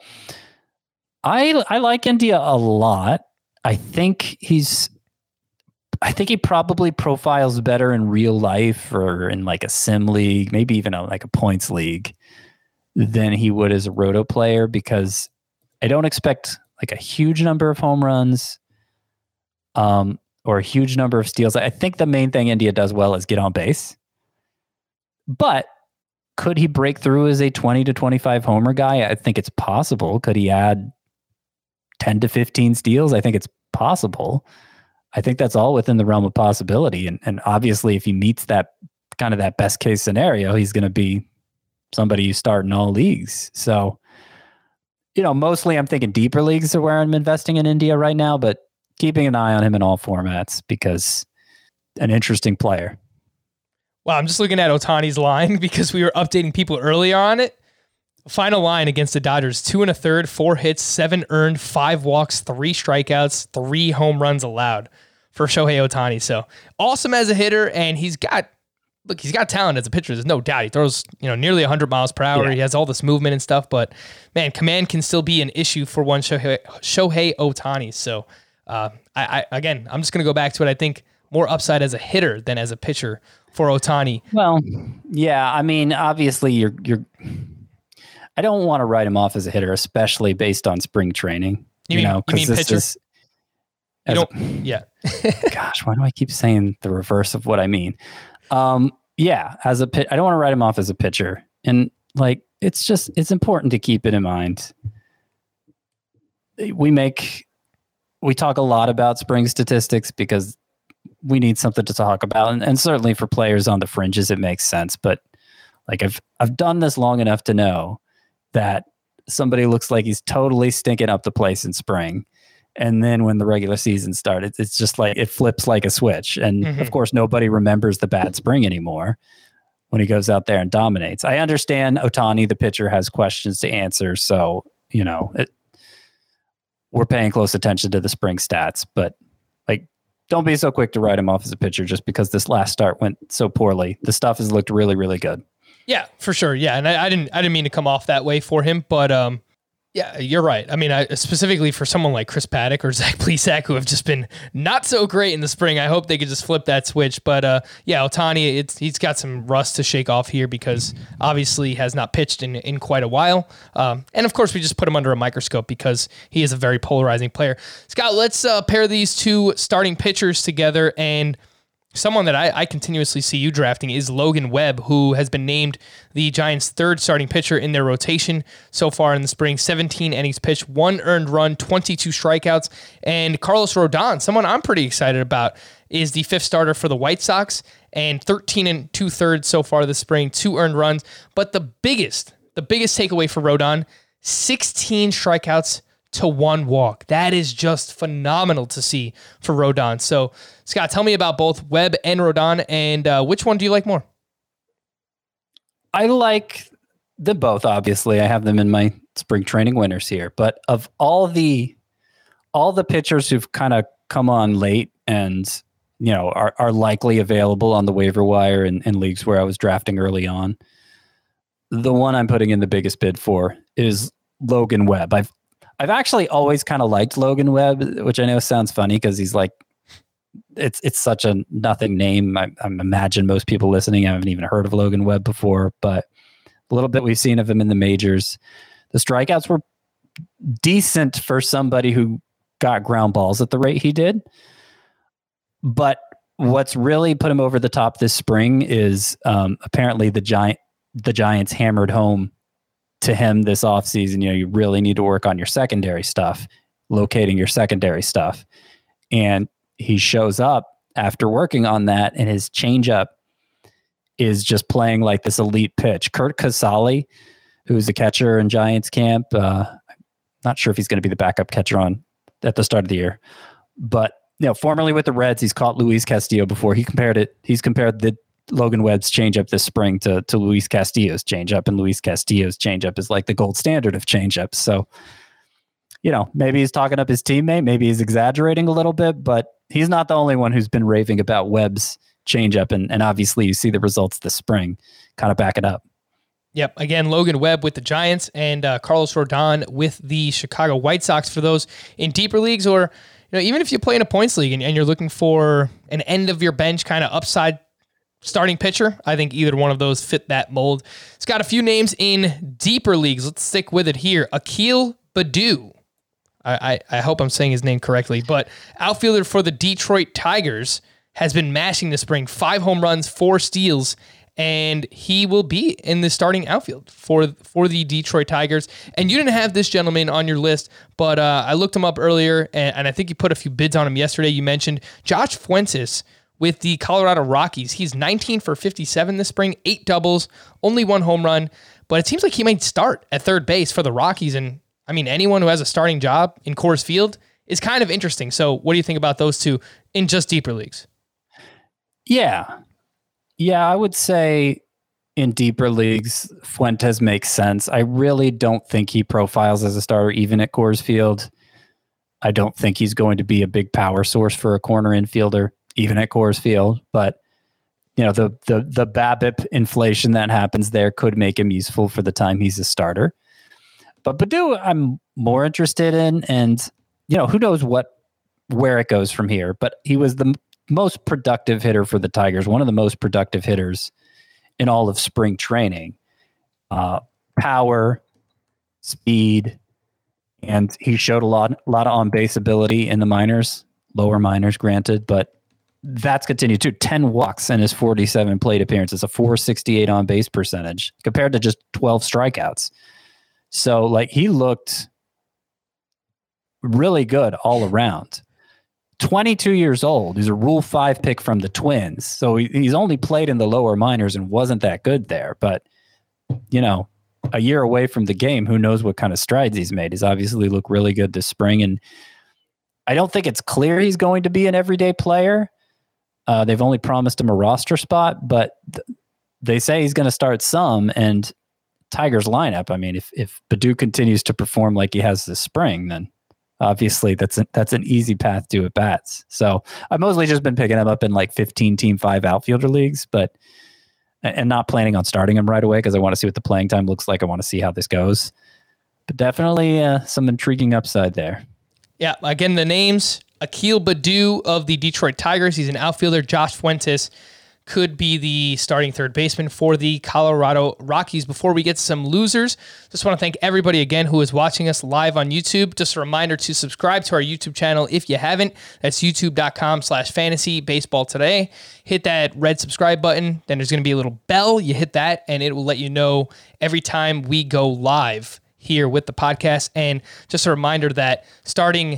I I like India a lot. I think he's I think he probably profiles better in real life or in like a sim league, maybe even a, like a points league, than he would as a roto player, because I don't expect like a huge number of home runs um, or a huge number of steals. I think the main thing India does well is get on base. But could he break through as a twenty to twenty-five homer guy? I think it's possible. Could he add ten to fifteen steals? I think it's possible. I think that's all within the realm of possibility. And, and obviously, if he meets that kind of that best case scenario, he's going to be somebody you start in all leagues. So, you know, mostly I'm thinking deeper leagues are where I'm investing in India right now, but keeping an eye on him in all formats because an interesting player. Well, I'm just looking at Ohtani's line because we were updating people earlier on it. Final line against the Dodgers, two and a third, four hits, seven earned, five walks, three strikeouts, three home runs allowed for Shohei Ohtani. So awesome as a hitter, and he's got, look, he's got talent as a pitcher. There's no doubt. He throws, you know, nearly one hundred miles per hour. Yeah. He has all this movement and stuff, but man, command can still be an issue for one Shohei, Shohei Ohtani. So uh, I, I again, I'm just going to go back to it. I think more upside as a hitter than as a pitcher for Ohtani. Well, yeah, I mean, obviously you're you're. I don't want to write him off as a hitter, especially based on spring training. You, you mean, know, you mean this pitcher? Is, you don't, a, yeah. Gosh, why do I keep saying the reverse of what I mean? Um, Yeah, as a pit, I don't want to write him off as a pitcher. And like, it's just, it's important to keep it in mind. We make, we talk a lot about spring statistics because we need something to talk about. And, and certainly for players on the fringes, it makes sense. But like, I've, I've done this long enough to know that somebody looks like he's totally stinking up the place in spring. And then when the regular season started, it's just like it flips like a switch. And mm-hmm. of course, nobody remembers the bad spring anymore when he goes out there and dominates. I understand Ohtani, the pitcher, has questions to answer. So, you know, it, we're paying close attention to the spring stats. But like, don't be so quick to write him off as a pitcher just because this last start went so poorly. The stuff has looked really, really good. Yeah, for sure. Yeah, and I, I didn't I didn't mean to come off that way for him, but um, yeah, you're right. I mean, I, specifically for someone like Chris Paddock or Zach Plesac, who have just been not so great in the spring, I hope they could just flip that switch. But uh, yeah, Ohtani, it's he's got some rust to shake off here because obviously has not pitched in, in quite a while. Um, and of course, we just put him under a microscope because he is a very polarizing player. Scott, let's uh, pair these two starting pitchers together, and someone that I, I continuously see you drafting is Logan Webb, who has been named the Giants' third starting pitcher in their rotation so far in the spring. seventeen innings pitched, one earned run, twenty-two strikeouts. And Carlos Rodon, someone I'm pretty excited about, is the fifth starter for the White Sox, and thirteen and two-thirds so far this spring, two earned runs. But the biggest, the biggest takeaway for Rodon, sixteen strikeouts to one walk. That is just phenomenal to see for Rodon. So, Scott, tell me about both Webb and Rodon, and uh, which one do you like more? I like them both, obviously. I have them in my spring training winners here. But of all the all the pitchers who've kind of come on late and, you know, are, are likely available on the waiver wire in, in leagues where I was drafting early on, the one I'm putting in the biggest bid for is Logan Webb. I've I've actually always kind of liked Logan Webb, which I know sounds funny because he's like, it's it's such a nothing name. I, I imagine most people listening haven't even heard of Logan Webb before, but a little bit we've seen of him in the majors. The strikeouts were decent for somebody who got ground balls at the rate he did. But what's really put him over the top this spring is um, apparently the giant the Giants hammered home to him this offseason, you know, you really need to work on your secondary stuff, locating your secondary stuff. And he shows up after working on that, and his changeup is just playing like this elite pitch. Kurt Casale, who's a catcher in Giants camp, uh, not sure if he's going to be the backup catcher on at the start of the year, but you know, formerly with the Reds, he's caught Luis Castillo before. He compared it. He's compared the Logan Webb's changeup this spring to, to Luis Castillo's changeup, and Luis Castillo's changeup is like the gold standard of changeups. So, you know, maybe he's talking up his teammate, maybe he's exaggerating a little bit, but he's not the only one who's been raving about Webb's changeup, and, and obviously you see the results this spring kind of back it up. Yep. Again, Logan Webb with the Giants and uh, Carlos Rodon with the Chicago White Sox for those in deeper leagues, or you know, even if you play in a points league and, and you're looking for an end of your bench kind of upside starting pitcher, I think either one of those fit that mold. It's got a few names in deeper leagues. Let's stick with it here. Akil Baddoo. I, I, I hope I'm saying his name correctly, but outfielder for the Detroit Tigers has been mashing this spring. Five home runs, four steals, and he will be in the starting outfield for, for the Detroit Tigers. And you didn't have this gentleman on your list, but uh, I looked him up earlier, and, and I think you put a few bids on him yesterday. You mentioned Josh Fuentes with the Colorado Rockies. He's nineteen for fifty-seven this spring, eight doubles, only one home run, but it seems like he might start at third base for the Rockies. And I mean, anyone who has a starting job in Coors Field is kind of interesting. So what do you think about those two in just deeper leagues? Yeah. Yeah, I would say in deeper leagues, Fuentes makes sense. I really don't think he profiles as a starter, even at Coors Field. I don't think he's going to be a big power source for a corner infielder, even at Coors Field. But, you know, the the the BABIP inflation that happens there could make him useful for the time he's a starter. But Baddoo, I'm more interested in, and, you know, who knows what where it goes from here. But he was the most productive hitter for the Tigers, one of the most productive hitters in all of spring training. Uh, power, speed, and he showed a lot, a lot of on-base ability in the minors, lower minors, granted, but that's continued too. ten walks in his forty-seven plate appearances, a four sixty-eight on base percentage compared to just twelve strikeouts. So like he looked really good all around. twenty-two years old. He's a Rule five pick from the Twins. So he, he's only played in the lower minors and wasn't that good there. But, you know, a year away from the game, who knows what kind of strides he's made. He's obviously looked really good this spring. And I don't think it's clear he's going to be an everyday player. Uh, they've only promised him a roster spot, but th- they say he's going to start some. And Tigers lineup, I mean, if, if Baddoo continues to perform like he has this spring, then obviously that's a, that's an easy path to at bats. So I've mostly just been picking him up in like fifteen team five outfielder leagues, but and not planning on starting him right away because I want to see what the playing time looks like. I want to see how this goes, but definitely uh, some intriguing upside there. Yeah, again, the names, Akil Baddoo of the Detroit Tigers. He's an outfielder. Josh Fuentes could be the starting third baseman for the Colorado Rockies. Before we get to some losers, just want to thank everybody again who is watching us live on YouTube. Just a reminder to subscribe to our YouTube channel if you haven't. That's youtube.com slash fantasy baseball today. Hit that red subscribe button. Then there's going to be a little bell. You hit that and it will let you know every time we go live here with the podcast. And just a reminder that starting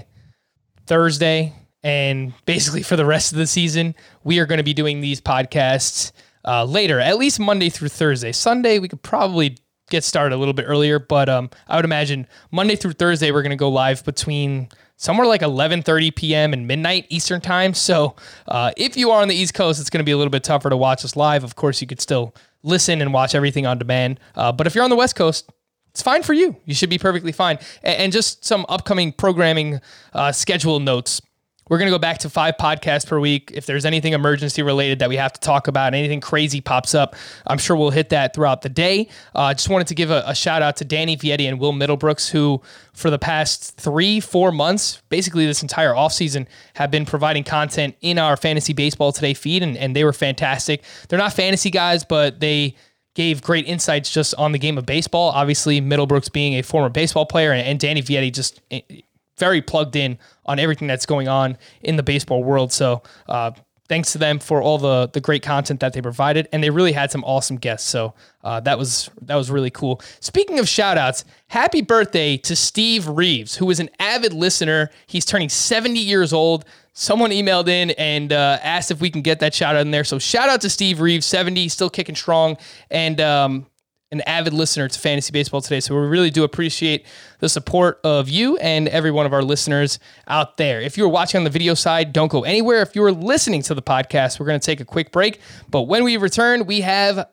Thursday and basically for the rest of the season, we are going to be doing these podcasts uh, later, at least Monday through Thursday. Sunday, we could probably get started a little bit earlier, but um, I would imagine Monday through Thursday, we're going to go live between somewhere like eleven thirty p.m. and midnight Eastern time. So uh, if you are on the East Coast, it's going to be a little bit tougher to watch us live. Of course, you could still listen and watch everything on demand. Uh, but if you're on the West Coast, it's fine for you. You should be perfectly fine. And, and just some upcoming programming uh, schedule notes. We're going to go back to five podcasts per week. If there's anything emergency related that we have to talk about, anything crazy pops up, I'm sure we'll hit that throughout the day. I uh, just wanted to give a, a shout out to Danny Vietti and Will Middlebrooks, who for the past three, four months, basically this entire offseason, have been providing content in our Fantasy Baseball Today feed, and, and they were fantastic. They're not fantasy guys, but they gave great insights just on the game of baseball. Obviously, Middlebrooks being a former baseball player, and, and Danny Vietti just very plugged in on everything that's going on in the baseball world. So uh, thanks to them for all the the great content that they provided, and they really had some awesome guests. So uh, that was that was really cool. Speaking of shout outs, happy birthday to Steve Reeves, who is an avid listener. He's turning seventy years old. Someone emailed in and uh, asked if we can get that shout out in there. So shout out to Steve Reeves, seventy, still kicking strong, and um, an avid listener to Fantasy Baseball Today. So we really do appreciate the support of you and every one of our listeners out there. If you're watching on the video side, don't go anywhere. If you're listening to the podcast, we're going to take a quick break. But when we return, we have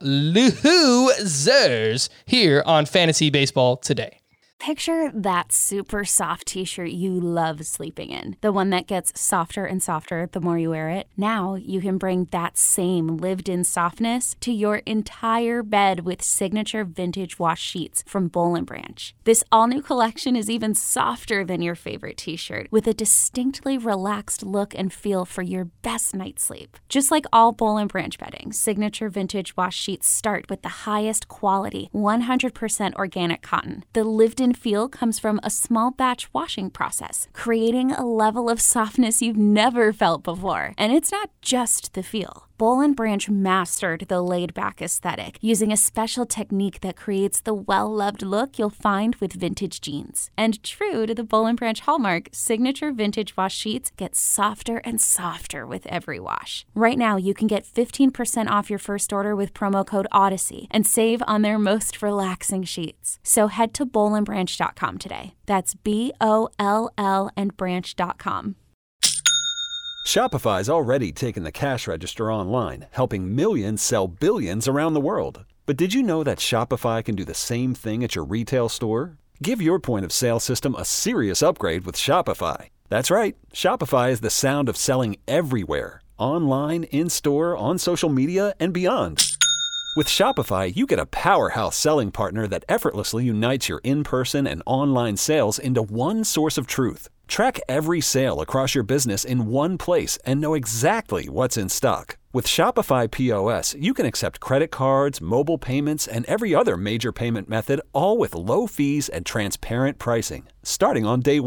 losers here on Fantasy Baseball Today. Picture that super soft t-shirt you love sleeping in. The one that gets softer and softer the more you wear it. Now you can bring that same lived-in softness to your entire bed with signature vintage wash sheets from Boll and Branch. This all-new collection is even softer than your favorite t-shirt, with a distinctly relaxed look and feel for your best night's sleep. Just like all Boll and Branch bedding, signature vintage wash sheets start with the highest quality, one hundred percent organic cotton. The lived-in feel comes from a small batch washing process, creating a level of softness you've never felt before. And it's not just the feel. Boll and Branch mastered the laid-back aesthetic using a special technique that creates the well-loved look you'll find with vintage jeans. And true to the Boll and Branch hallmark, signature vintage wash sheets get softer and softer with every wash. Right now, you can get fifteen percent off your first order with promo code Odyssey and save on their most relaxing sheets. So head to boll and branch dot com today. That's B O L L and branch dot com. Shopify's already taken the cash register online, helping millions sell billions around the world. But did you know that Shopify can do the same thing at your retail store? Give your point of sale system a serious upgrade with Shopify. That's right. Shopify is the sound of selling everywhere. Online, in-store, on social media, and beyond. With Shopify, you get a powerhouse selling partner that effortlessly unites your in-person and online sales into one source of truth. Track every sale across your business in one place and know exactly what's in stock. With Shopify P O S, you can accept credit cards, mobile payments, and every other major payment method, all with low fees and transparent pricing, starting on day one.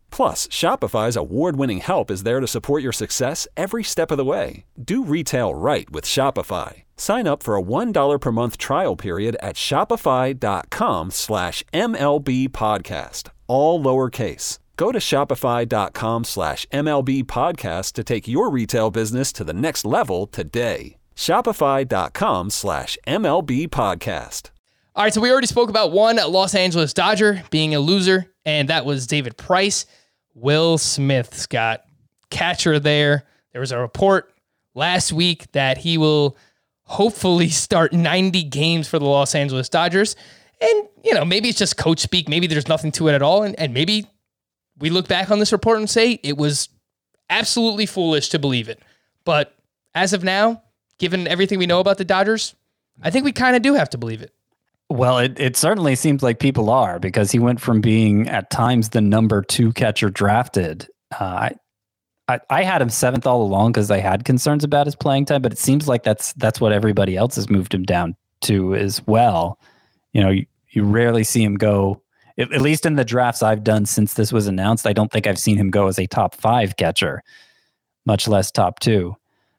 Plus, Shopify's award-winning help is there to support your success every step of the way. Do retail right with Shopify. Sign up for a one dollar per month trial period at shopify.com slash MLB podcast, all lowercase. Go to shopify.com slash MLB podcast to take your retail business to the next level today. Shopify.com slash MLB podcast. All right, so we already spoke about one Los Angeles Dodger being a loser, and that was David Price. Will Smith, Scott, catcher there. There was a report last week that he will hopefully start ninety games for the Los Angeles Dodgers. And, you know, maybe it's just coach speak. Maybe there's nothing to it at all. And, and maybe we look back on this report and say it was absolutely foolish to believe it. But as of now, given everything we know about the Dodgers, I think we kind of do have to believe it. Well, it, it certainly seems like people are, because he went from being at times the number two catcher drafted. Uh, I, I I had him seventh all along because I had concerns about his playing time, but it seems like that's that's what everybody else has moved him down to as well. You know, you, you rarely see him go, at, at least in the drafts I've done since this was announced, I don't think I've seen him go as a top five catcher, much less top two.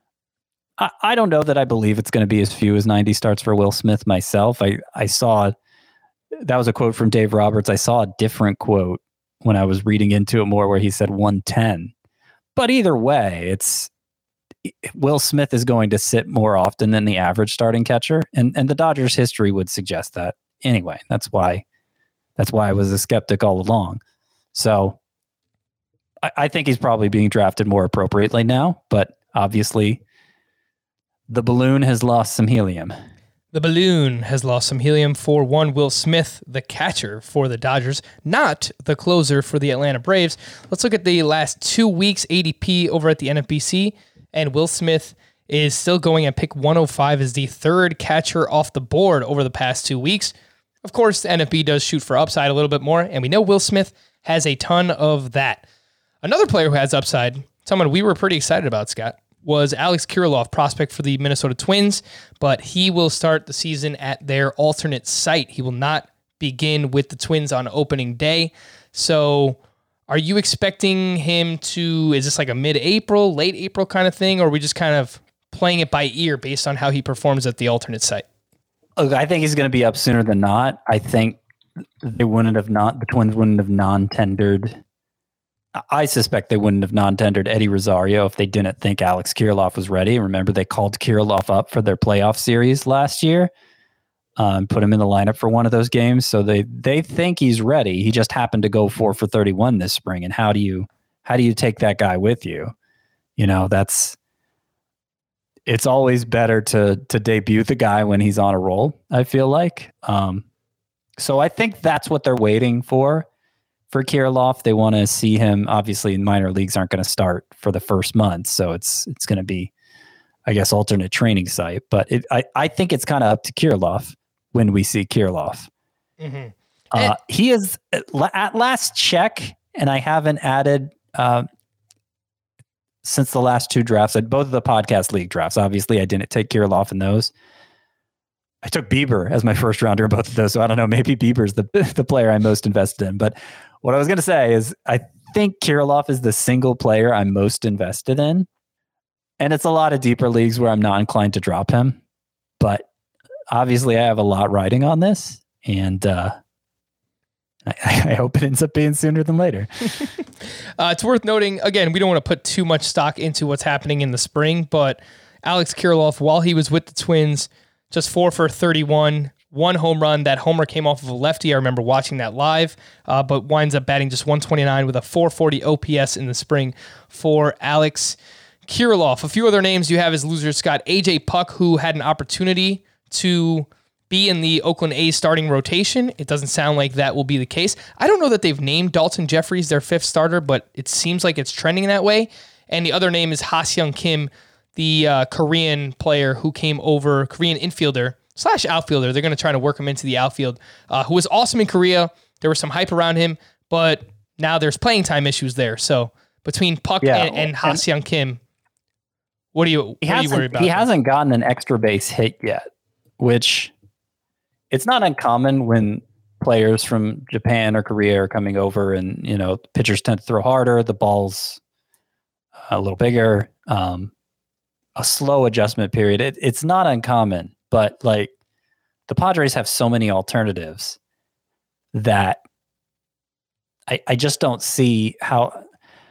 I, I don't know that I believe it's going to be as few as ninety starts for Will Smith myself. I, I saw, that was a quote from Dave Roberts. I saw a different quote when I was reading into it more where he said one ten. But either way, it's Will Smith is going to sit more often than the average starting catcher. And, and the Dodgers' history would suggest that. Anyway, that's why, that's why I was a skeptic all along. So I, I think he's probably being drafted more appropriately now, but obviously the balloon has lost some helium. The balloon has lost some helium for one Will Smith, the catcher for the Dodgers, not the closer for the Atlanta Braves. Let's look at the last two weeks A D P over at the N F B C, and Will Smith is still going at pick one oh five as the third catcher off the board over the past two weeks. Of course, the N F B does shoot for upside a little bit more, and we know Will Smith has a ton of that. Another player who has upside, someone we were pretty excited about, Scott, was Alex Kirilloff, prospect for the Minnesota Twins, but he will start the season at their alternate site. He will not begin with the Twins on opening day. So are you expecting him to, is this like a mid-April, late April kind of thing, or are we just kind of playing it by ear based on how he performs at the alternate site? Look, I think he's going to be up sooner than not. I think they wouldn't have not, the Twins wouldn't have non-tendered. I suspect they wouldn't have non-tendered Eddie Rosario if they didn't think Alex Kirilloff was ready. Remember, they called Kirilloff up for their playoff series last year, um, put him in the lineup for one of those games. So they they think he's ready. He just happened to go four for thirty-one this spring. And how do you how do you take that guy with you? You know, that's it's always better to to debut the guy when he's on a roll, I feel like. Um, so I think that's what they're waiting for. For Kirilloff, they want to see him. Obviously, minor leagues aren't going to start for the first month, so it's it's going to be, I guess, alternate training site. But it, I I think it's kind of up to Kirilloff when we see Kirilloff. Mm-hmm. Uh, he is at last check, and I haven't added uh, since the last two drafts. Both of the podcast league drafts. Obviously, I didn't take Kirilloff in those. I took Bieber as my first rounder in both of those, so I don't know. Maybe Bieber's the the player I'm most invested in, but. What I was going to say is I think Kirilloff is the single player I'm most invested in. And it's a lot of deeper leagues where I'm not inclined to drop him. But obviously I have a lot riding on this. And uh, I, I hope it ends up being sooner than later. uh, it's worth noting, again, we don't want to put too much stock into what's happening in the spring. But Alex Kirilloff, while he was with the Twins, just four for thirty-one. One home run. That homer came off of a lefty. I remember watching that live, uh, but winds up batting just one twenty-nine with a four forty O P S in the spring for Alex Kirilloff. A few other names you have as losers, Scott. A J Puck, who had an opportunity to be in the Oakland A's starting rotation. It doesn't sound like that will be the case. I don't know that they've named Dalton Jeffries their fifth starter, but it seems like it's trending that way. And the other name is Ha-Seong Kim, the uh, Korean player who came over, Korean infielder, slash outfielder. They're going to try to work him into the outfield, uh, who was awesome in Korea. There was some hype around him, but now there's playing time issues there. So between Puck yeah, and, and Ha-Seong Kim, what are you, what are you worried about? He hasn't gotten an extra base hit yet, which it's not uncommon when players from Japan or Korea are coming over, and you know, pitchers tend to throw harder. The ball's a little bigger. Um, a slow adjustment period. It, it's not uncommon, but like the Padres have so many alternatives that I, I just don't see how.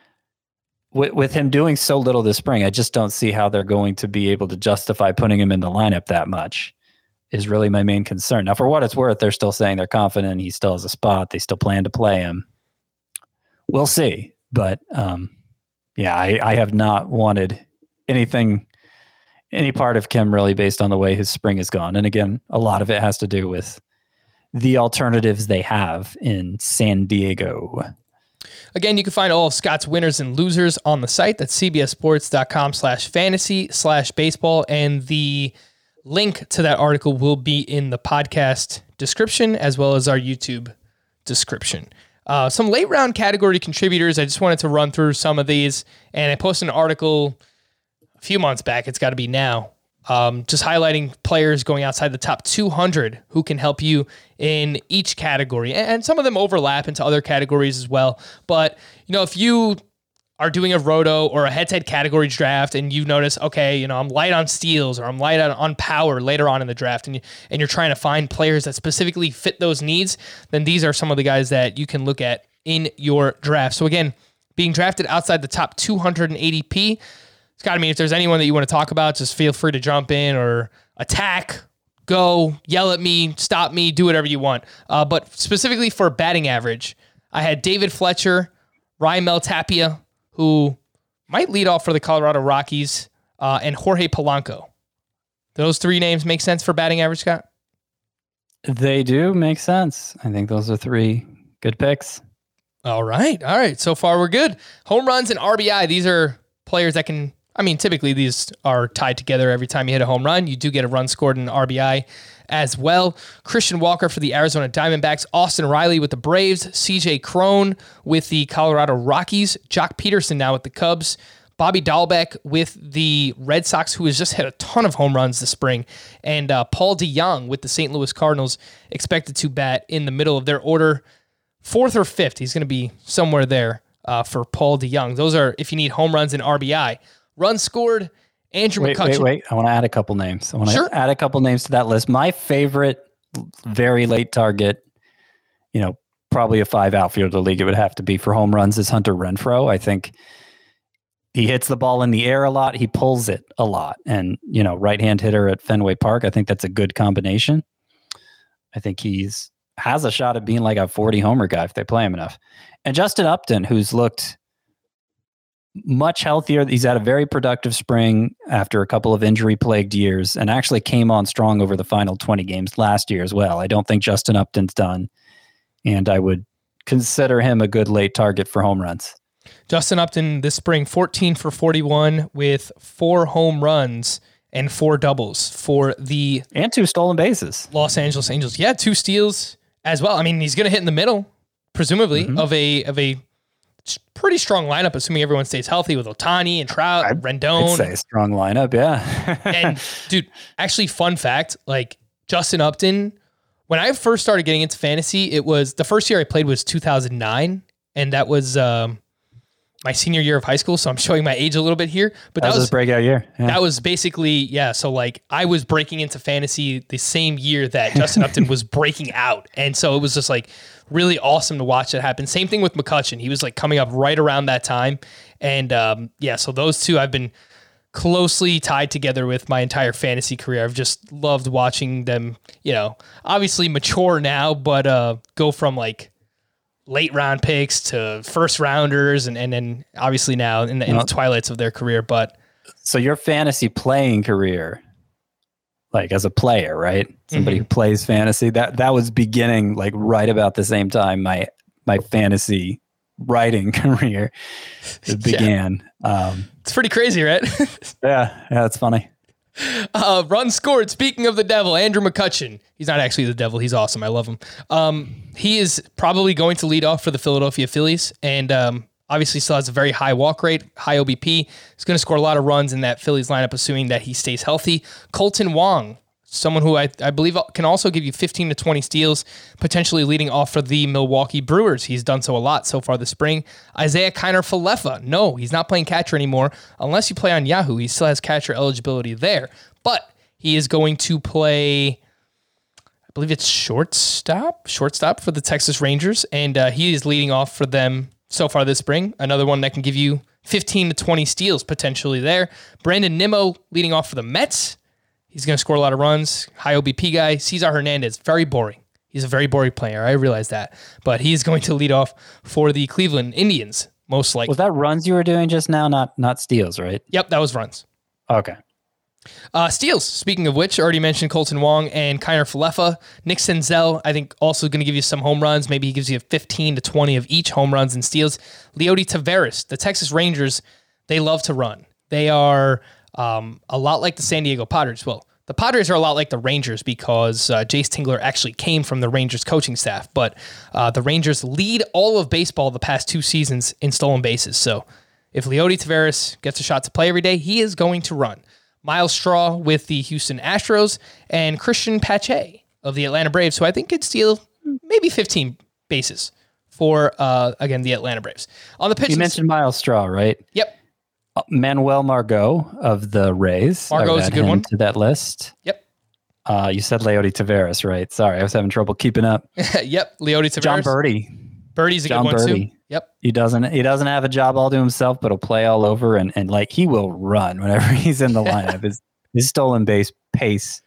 With, with him doing so little this spring, I just don't see how they're going to be able to justify putting him in the lineup that much. Is really my main concern. Now, for what it's worth, they're still saying they're confident he still has a spot. They still plan to play him. We'll see. But um, yeah, I, I have not wanted anything, any part of Kim really based on the way his spring has gone. And again, a lot of it has to do with the alternatives they have in San Diego. Again, you can find all of Scott's winners and losers on the site. That's cbssports.com slash fantasy slash baseball. And the link to that article will be in the podcast description as well as our YouTube description. Uh, some late round category contributors. I just wanted to run through some of these. And I posted an article a few months back. It's got to be now. Um, just highlighting players going outside the top two hundred who can help you in each category. And some of them overlap into other categories as well. But, you know, if you are doing a roto or a head-to-head category draft and you notice, okay, you know, I'm light on steals or I'm light on, on power later on in the draft, and, you, and you're trying to find players that specifically fit those needs, then these are some of the guys that you can look at in your draft. So again, being drafted outside the top two hundred A D P, Scott, I mean, if there's anyone that you want to talk about, just feel free to jump in or attack, go, yell at me, stop me, do whatever you want. Uh, but specifically for batting average, I had David Fletcher, Raimel Tapia, who might lead off for the Colorado Rockies, uh, and Jorge Polanco. Those three names make sense for batting average, Scott? They do make sense. I think those are three good picks. All right. All right. So far, we're good. Home runs and R B I. These are players that can... I mean, typically these are tied together. Every time you hit a home run, you do get a run scored in an R B I as well. Christian Walker for the Arizona Diamondbacks, Austin Riley with the Braves, C J Cron with the Colorado Rockies, Jock Peterson now with the Cubs, Bobby Dahlbeck with the Red Sox, who has just hit a ton of home runs this spring, and uh, Paul DeJong with the Saint Louis Cardinals, expected to bat in the middle of their order, fourth or fifth. He's going to be somewhere there uh, for Paul DeJong. Those are if you need home runs and R B I. Runs scored, Andrew wait, McCutchen. Wait, wait, I want to add a couple names. I want to sure. add a couple names to that list. My favorite very late target, you know, probably a five outfielder league, it would have to be for home runs, is Hunter Renfroe. I think he hits the ball in the air a lot. He pulls it a lot. And, you know, right-hand hitter at Fenway Park, I think that's a good combination. I think he's has a shot at being like a forty homer guy if they play him enough. And Justin Upton, who's looked much healthier. He's had a very productive spring after a couple of injury-plagued years and actually came on strong over the final twenty games last year as well. I don't think Justin Upton's done, and I would consider him a good late target for home runs. Justin Upton this spring, fourteen for forty-one with four home runs and four doubles for the... And two stolen bases. Los Angeles Angels. Yeah, two steals as well. I mean, he's going to hit in the middle, presumably, mm-hmm. of a of a pretty strong lineup, assuming everyone stays healthy with Ohtani and Trout, I'd, Rendon. I'd say a strong lineup, yeah. And dude, actually, fun fact, like Justin Upton, when I first started getting into fantasy, it was the first year I played was two thousand nine, and that was um, my senior year of high school. So I'm showing my age a little bit here, but that, that was his breakout year. Yeah. That was basically yeah. So like I was breaking into fantasy the same year that Justin Upton was breaking out, and so it was just like really awesome to watch it happen. Same thing with McCutchen. He was like coming up right around that time. And um, yeah, so those two I've been closely tied together with my entire fantasy career. I've just loved watching them, you know, obviously mature now, but uh, go from like late round picks to first rounders and, and then obviously now in the, in the twilights of their career. But so your fantasy playing career, like as a player, right? Somebody mm-hmm. who plays fantasy, that that was beginning like right about the same time my my fantasy writing career began. Yeah. Um, it's pretty crazy, right? yeah, yeah, that's funny. Uh, run scored. Speaking of the devil, Andrew McCutchen. He's not actually the devil. He's awesome. I love him. Um, he is probably going to lead off for the Philadelphia Phillies, and um, obviously still has a very high walk rate, high O B P. He's going to score a lot of runs in that Phillies lineup, assuming that he stays healthy. Colton Wong, someone who I, I believe can also give you fifteen to twenty steals, potentially leading off for the Milwaukee Brewers. He's done so a lot so far this spring. Isaiah Kiner-Falefa. No, he's not playing catcher anymore. Unless you play on Yahoo, he still has catcher eligibility there. But he is going to play, I believe it's shortstop, shortstop for the Texas Rangers, and uh, he is leading off for them so far this spring. Another one that can give you fifteen to twenty steals potentially there. Brandon Nimmo leading off for the Mets. He's going to score a lot of runs. High O B P guy. Cesar Hernandez, very boring. He's a very boring player. I realize that. But he's going to lead off for the Cleveland Indians, most likely. Was that runs you were doing just now, not not steals, right? Yep, that was runs. Okay. Uh, steals, speaking of which, already mentioned Colton Wong and Kiner-Falefa. Nick Senzel, I think, also going to give you some home runs. Maybe he gives you fifteen to twenty of each home runs and steals. Leody Taveras, the Texas Rangers, they love to run. They are um, a lot like the San Diego Padres. Well, the Padres are a lot like the Rangers because uh, Jace Tingler actually came from the Rangers coaching staff, but uh, the Rangers lead all of baseball the past two seasons in stolen bases. So if Leody Taveras gets a shot to play every day, he is going to run. Miles Straw with the Houston Astros, and Christian Pache of the Atlanta Braves, who I think could steal maybe fifteen bases for, uh, again, the Atlanta Braves. On the pitch, you mentioned Miles Straw, right? Yep. Uh, Manuel Margot of the Rays. Margot is a good one. To that list. Yep. Uh, you said Leody Taveras, right? Sorry, I was having trouble keeping up. Yep, Leody Taveras. John Birdie. Birdie's a John good one Birdie. too. Yep. He doesn't he doesn't have a job all to himself, but he'll play all over and, and like he will run whenever he's in the lineup. his, his stolen base pace,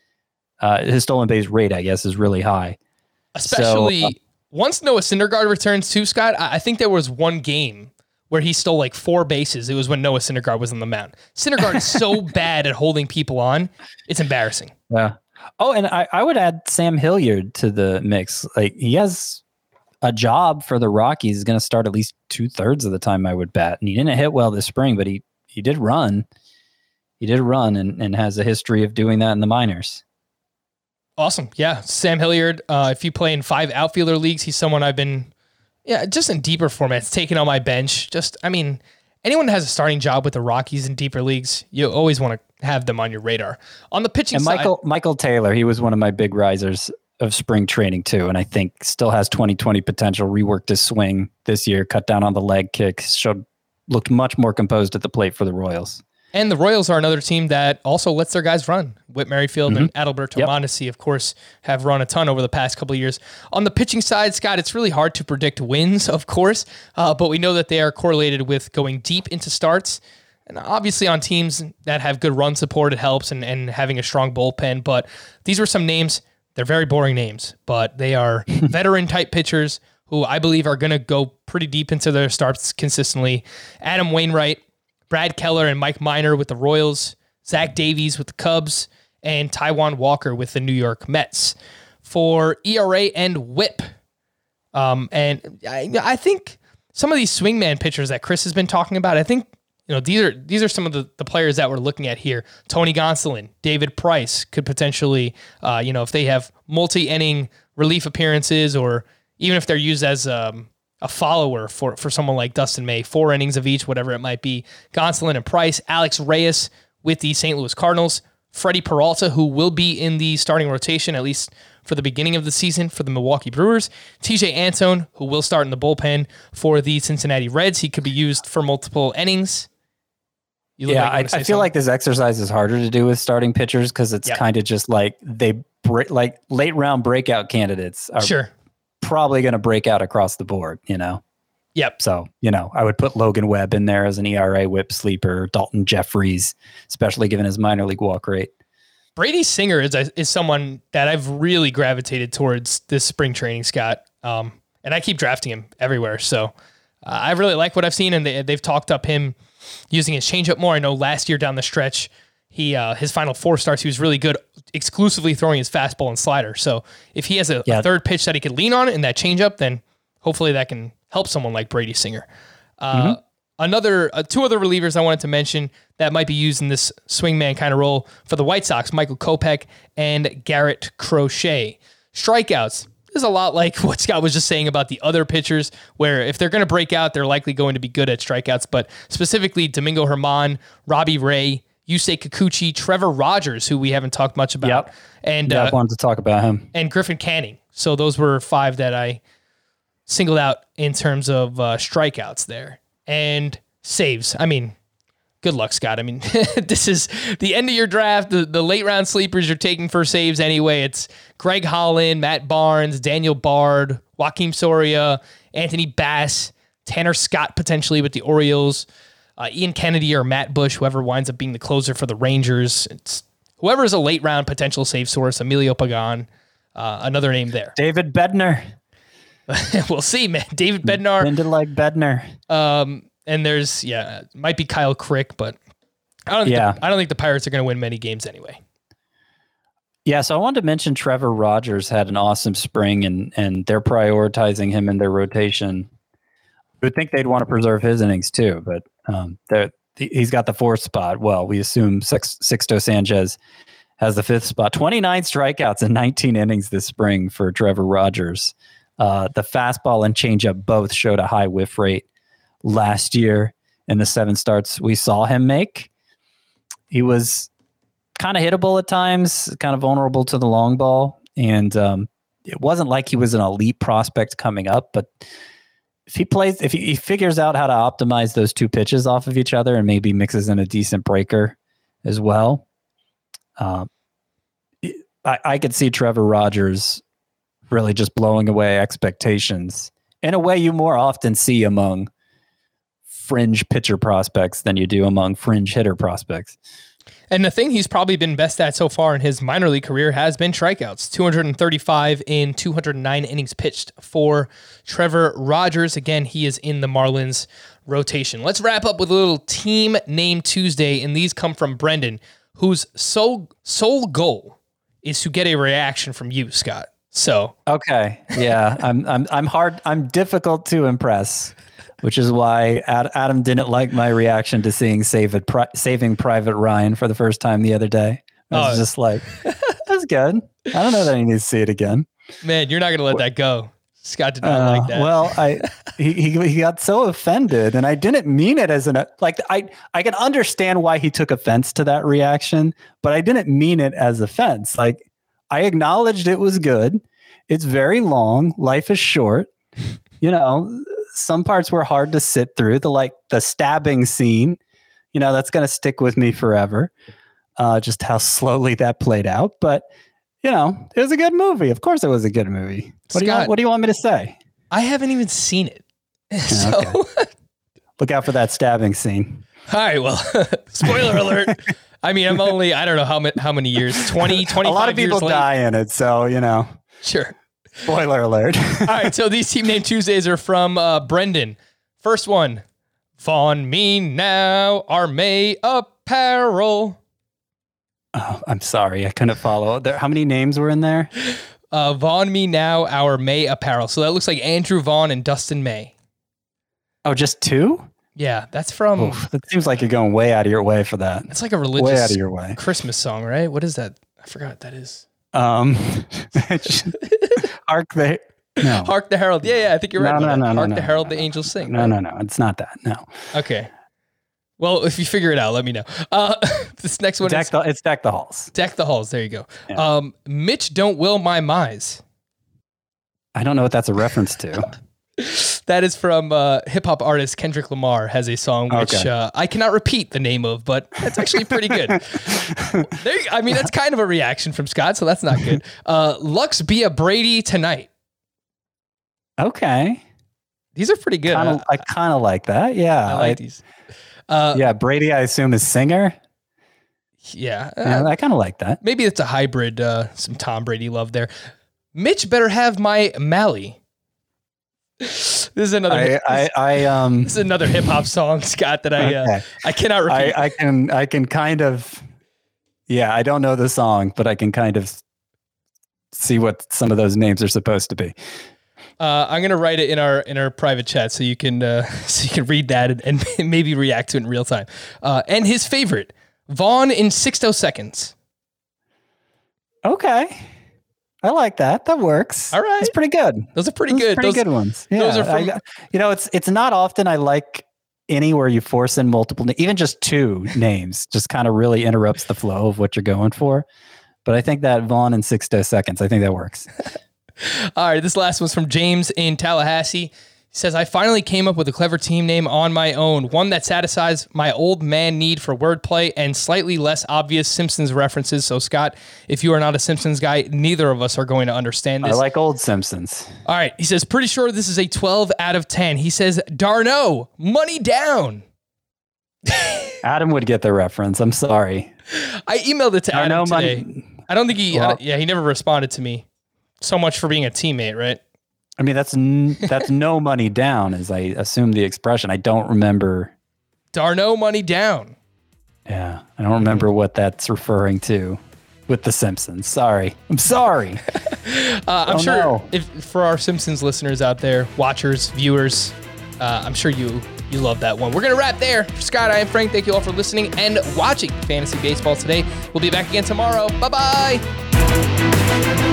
uh, his stolen base rate, I guess, is really high. Especially so, uh, once Noah Syndergaard returns too, Scott, I, I think there was one game where he stole like four bases. It was when Noah Syndergaard was on the mound. Syndergaard is so bad at holding people on. It's embarrassing. Yeah. Oh, and I, I would add Sam Hilliard to the mix. Like he has a job for the Rockies. He's going to start at least two thirds of the time, I would bet. And he didn't hit well this spring, but he, he did run. He did run and, and has a history of doing that in the minors. Awesome. Yeah. Sam Hilliard, uh, if you play in five outfielder leagues, he's someone I've been, yeah, just in deeper formats, taking on my bench. Just, I mean, anyone that has a starting job with the Rockies in deeper leagues, you always want to have them on your radar. On the pitching and side. Michael, Michael Taylor, he was one of my big risers of spring training too, and I think still has twenty twenty potential. Reworked his swing this year, cut down on the leg kick, showed looked much more composed at the plate for the Royals. And the Royals are another team that also lets their guys run. Whit Merrifield mm-hmm. and Adalberto yep. Mondesi, of course, have run a ton over the past couple of years. On the pitching side, Scott, it's really hard to predict wins, of course, uh, but we know that they are correlated with going deep into starts. And obviously on teams that have good run support, it helps, and, and having a strong bullpen. But these were some names. They're very boring names, but they are veteran-type pitchers who I believe are going to go pretty deep into their starts consistently. Adam Wainwright, Brad Keller, and Mike Minor with the Royals, Zach Davies with the Cubs, and Taijuan Walker with the New York Mets. For E R A and whip, um, and I, I think some of these swingman pitchers that Chris has been talking about, I think you know these are these are some of the, the players that we're looking at here. Tony Gonsolin, David Price could potentially, uh, you know, if they have multi-inning relief appearances, or even if they're used as um, a follower for, for someone like Dustin May, four innings of each, whatever it might be. Gonsolin and Price, Alex Reyes with the Saint Louis Cardinals, Freddie Peralta, who will be in the starting rotation, at least for the beginning of the season for the Milwaukee Brewers, T J Antone, who will start in the bullpen for the Cincinnati Reds. He could be used for multiple innings. You yeah, like I, I feel something? like this exercise is harder to do with starting pitchers because it's yep. kind of just like they break, like late round breakout candidates are sure. probably going to break out across the board, you know? Yep. So, you know, I would put Logan Webb in there as an E R A whip sleeper, Dalton Jeffries, especially given his minor league walk rate. Brady Singer is a, is someone that I've really gravitated towards this spring training, Scott. Um, and I keep drafting him everywhere. So uh, I really like what I've seen, and they, they've talked up him using his changeup more. I know last year down the stretch, he uh, his final four starts, he was really good exclusively throwing his fastball and slider. So if he has a, yeah. a third pitch that he could lean on in that changeup, then hopefully that can help someone like Brady Singer. Uh, mm-hmm. Another uh, two other relievers I wanted to mention that might be used in this swingman kind of role for the White Sox: Michael Kopech and Garrett Crochet. Strikeouts. This is a lot like what Scott was just saying about the other pitchers, where if they're going to break out, they're likely going to be good at strikeouts. But specifically, Domingo Germán, Robbie Ray, Yusei Kikuchi, Trevor Rogers, who we haven't talked much about, Yep. and yeah, uh, I wanted to talk about him. and Griffin Canning. So those were five that I singled out in terms of uh, strikeouts there and saves. I mean, good luck, Scott. I mean, this is the end of your draft. The, the late round sleepers you're taking for saves anyway. It's Greg Holland, Matt Barnes, Daniel Bard, Joaquin Soria, Anthony Bass, Tanner Scott potentially with the Orioles, uh, Ian Kennedy or Matt Bush, whoever winds up being the closer for the Rangers. It's whoever is a late round potential save source, Emilio Pagan, uh, another name there. David Bednar. We'll see, man. David Bednar. Ended like Bednar. Um, and there's, yeah, might be Kyle Crick, but I don't think, Yeah. the, I don't think the Pirates are going to win many games anyway. Yeah, so I wanted to mention Trevor Rogers had an awesome spring, and and they're prioritizing him in their rotation. You would think they'd want to preserve his innings too, but um, they're, he's got the fourth spot. Well, we assume Six, Sixto Sanchez has the fifth spot. twenty-nine strikeouts in nineteen innings this spring for Trevor Rogers. Uh, the fastball and changeup both showed a high whiff rate last year in the seven starts we saw him make. He was kind of hittable at times, kind of vulnerable to the long ball. And um, it wasn't like he was an elite prospect coming up, but if he plays, if he, he figures out how to optimize those two pitches off of each other and maybe mixes in a decent breaker as well, uh, I, I could see Trevor Rogers really just blowing away expectations in a way you more often see among fringe pitcher prospects than you do among fringe hitter prospects. And the thing he's probably been best at so far in his minor league career has been strikeouts. two hundred thirty-five in two hundred nine innings pitched for Trevor Rogers. Again, he is in the Marlins rotation. Let's wrap up with a little Team Name Tuesday, and these come from Brendan, whose sole, sole goal is to get a reaction from you, Scott. So okay, yeah, I'm I'm I'm hard. I'm difficult to impress, which is why Ad, Adam didn't like my reaction to seeing Save it, Pri- Saving Private Ryan for the first time the other day. I was Oh. just like, that's good. I don't know that I need to see it again. Man, you're not going to let that go. Scott did not Uh, like that. Well, I he, he he got so offended, and I didn't mean it as an like I I can understand why he took offense to that reaction, but I didn't mean it as offense. Like I acknowledged it was good. It's very long. Life is short. You know, some parts were hard to sit through. The like the stabbing scene, you know, that's going to stick with me forever. Uh, just how slowly that played out, but. You know, it was a good movie. Of course, it was a good movie. What do you Scott, want, What do you want me to say? I haven't even seen it. So, Okay. Look out for that stabbing scene. all right, well, spoiler alert. I mean, I'm only, I don't know how many, how many years, twenty, twenty-five A lot of people years late. die in it, so you know. Sure. Spoiler alert. All right, so these Team Name Tuesdays are from uh, Brendan. First one, Vaughn Me Now, our May Apparel. Oh, I'm sorry, I couldn't follow. There, how many names were in there? Uh, Vaughn Me Now, our May Apparel. So that looks like Andrew Vaughn and Dustin May. Oh, just two? Yeah, that's from, Oof, that seems like you're going way out of your way for that. it's like a Way out religious of your way. Christmas song, right? What is that? I forgot what that is. Um, Hark the no, Hark the Herald. Yeah, yeah, I think you're right. No, about no, that. no, Hark no, the no, Herald, no, the angels sing. no, right? no, no. It's not that. No, Okay. Well, if you figure it out, let me know. Uh, this next one Deck is the, it's Deck the Halls. Deck the Halls. There you go. Yeah. Um, Mitch Don't Will My Mize. I don't know what that's a reference to. That is from uh, hip hop artist Kendrick Lamar, has a song which Okay. uh, I cannot repeat the name of, but it's actually pretty good. There, you- I mean, that's kind of a reaction from Scott, so that's not good. Uh, Lux Be a Brady Tonight. Okay, These are pretty good. kinda, I, I kind of like that. Yeah, I like I- these. Uh, yeah. Brady, I assume, is singer. yeah. Yeah, uh, I kind of like that. maybe it's a hybrid, uh, some Tom Brady love there. Mitch better have my Mally. This is another. I, I, I, um, this is another hip hop song, Scott, that I uh, Okay. I cannot repeat. I, I can, I can kind of, yeah. I don't know the song, but I can kind of see what some of those names are supposed to be. Uh, I'm gonna write it in our in our private chat so you can uh, so you can read that and, and maybe react to it in real time. Uh, and his favorite, Vaughn in sixty seconds. Okay, I like that. That works. All right. it's pretty good. Those are pretty Those are good. Pretty Those, good ones. Yeah, those are from- I, you know, it's it's not often I like any where you force in multiple, even just two names, just kind of really interrupts the flow of what you're going for. But I think that Vaughn in six to seconds, I think that works. All right, this last one's from James in Tallahassee. He says, I finally came up with a clever team name on my own, one that satisfies my old man need for wordplay and slightly less obvious Simpsons references. So, Scott, if you are not a Simpsons guy, neither of us are going to understand this. I like old Simpsons. All right, he says, pretty sure this is a twelve out of ten. He says, Darno, money down. Adam would get the reference. I'm sorry. I emailed it to Darno Adam today. money. I don't think he, Well, I don't- yeah, he never responded to me. So much for being a teammate, right? I mean, that's n- that's no money down, as I assume the expression. I don't remember. Darno, money down. Yeah, I don't remember what that's referring to with The Simpsons. Sorry. I'm sorry. Uh, I'm Oh, sure no. if for our Simpsons listeners out there, watchers, viewers, uh, I'm sure you you love that one. We're going to wrap there. For Scott, I am Frank. Thank you all for listening and watching Fantasy Baseball today. We'll be back again tomorrow. Bye-bye.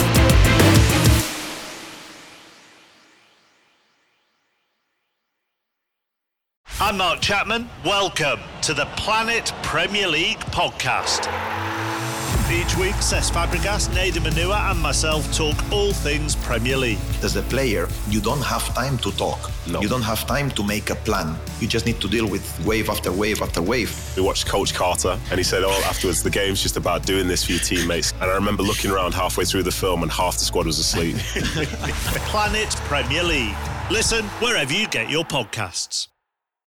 I'm Mark Chapman. Welcome to the Planet Premier League podcast. Each week, Cesc Fabregas, Nader Manua and myself talk all things Premier League. As a player, you don't have time to talk. No. You don't have time to make a plan. You just need to deal with wave after wave after wave. We watched Coach Carter and he said, oh, afterwards, the game's just about doing this for your teammates. And I remember looking around halfway through the film and half the squad was asleep. Planet Premier League. Listen wherever you get your podcasts.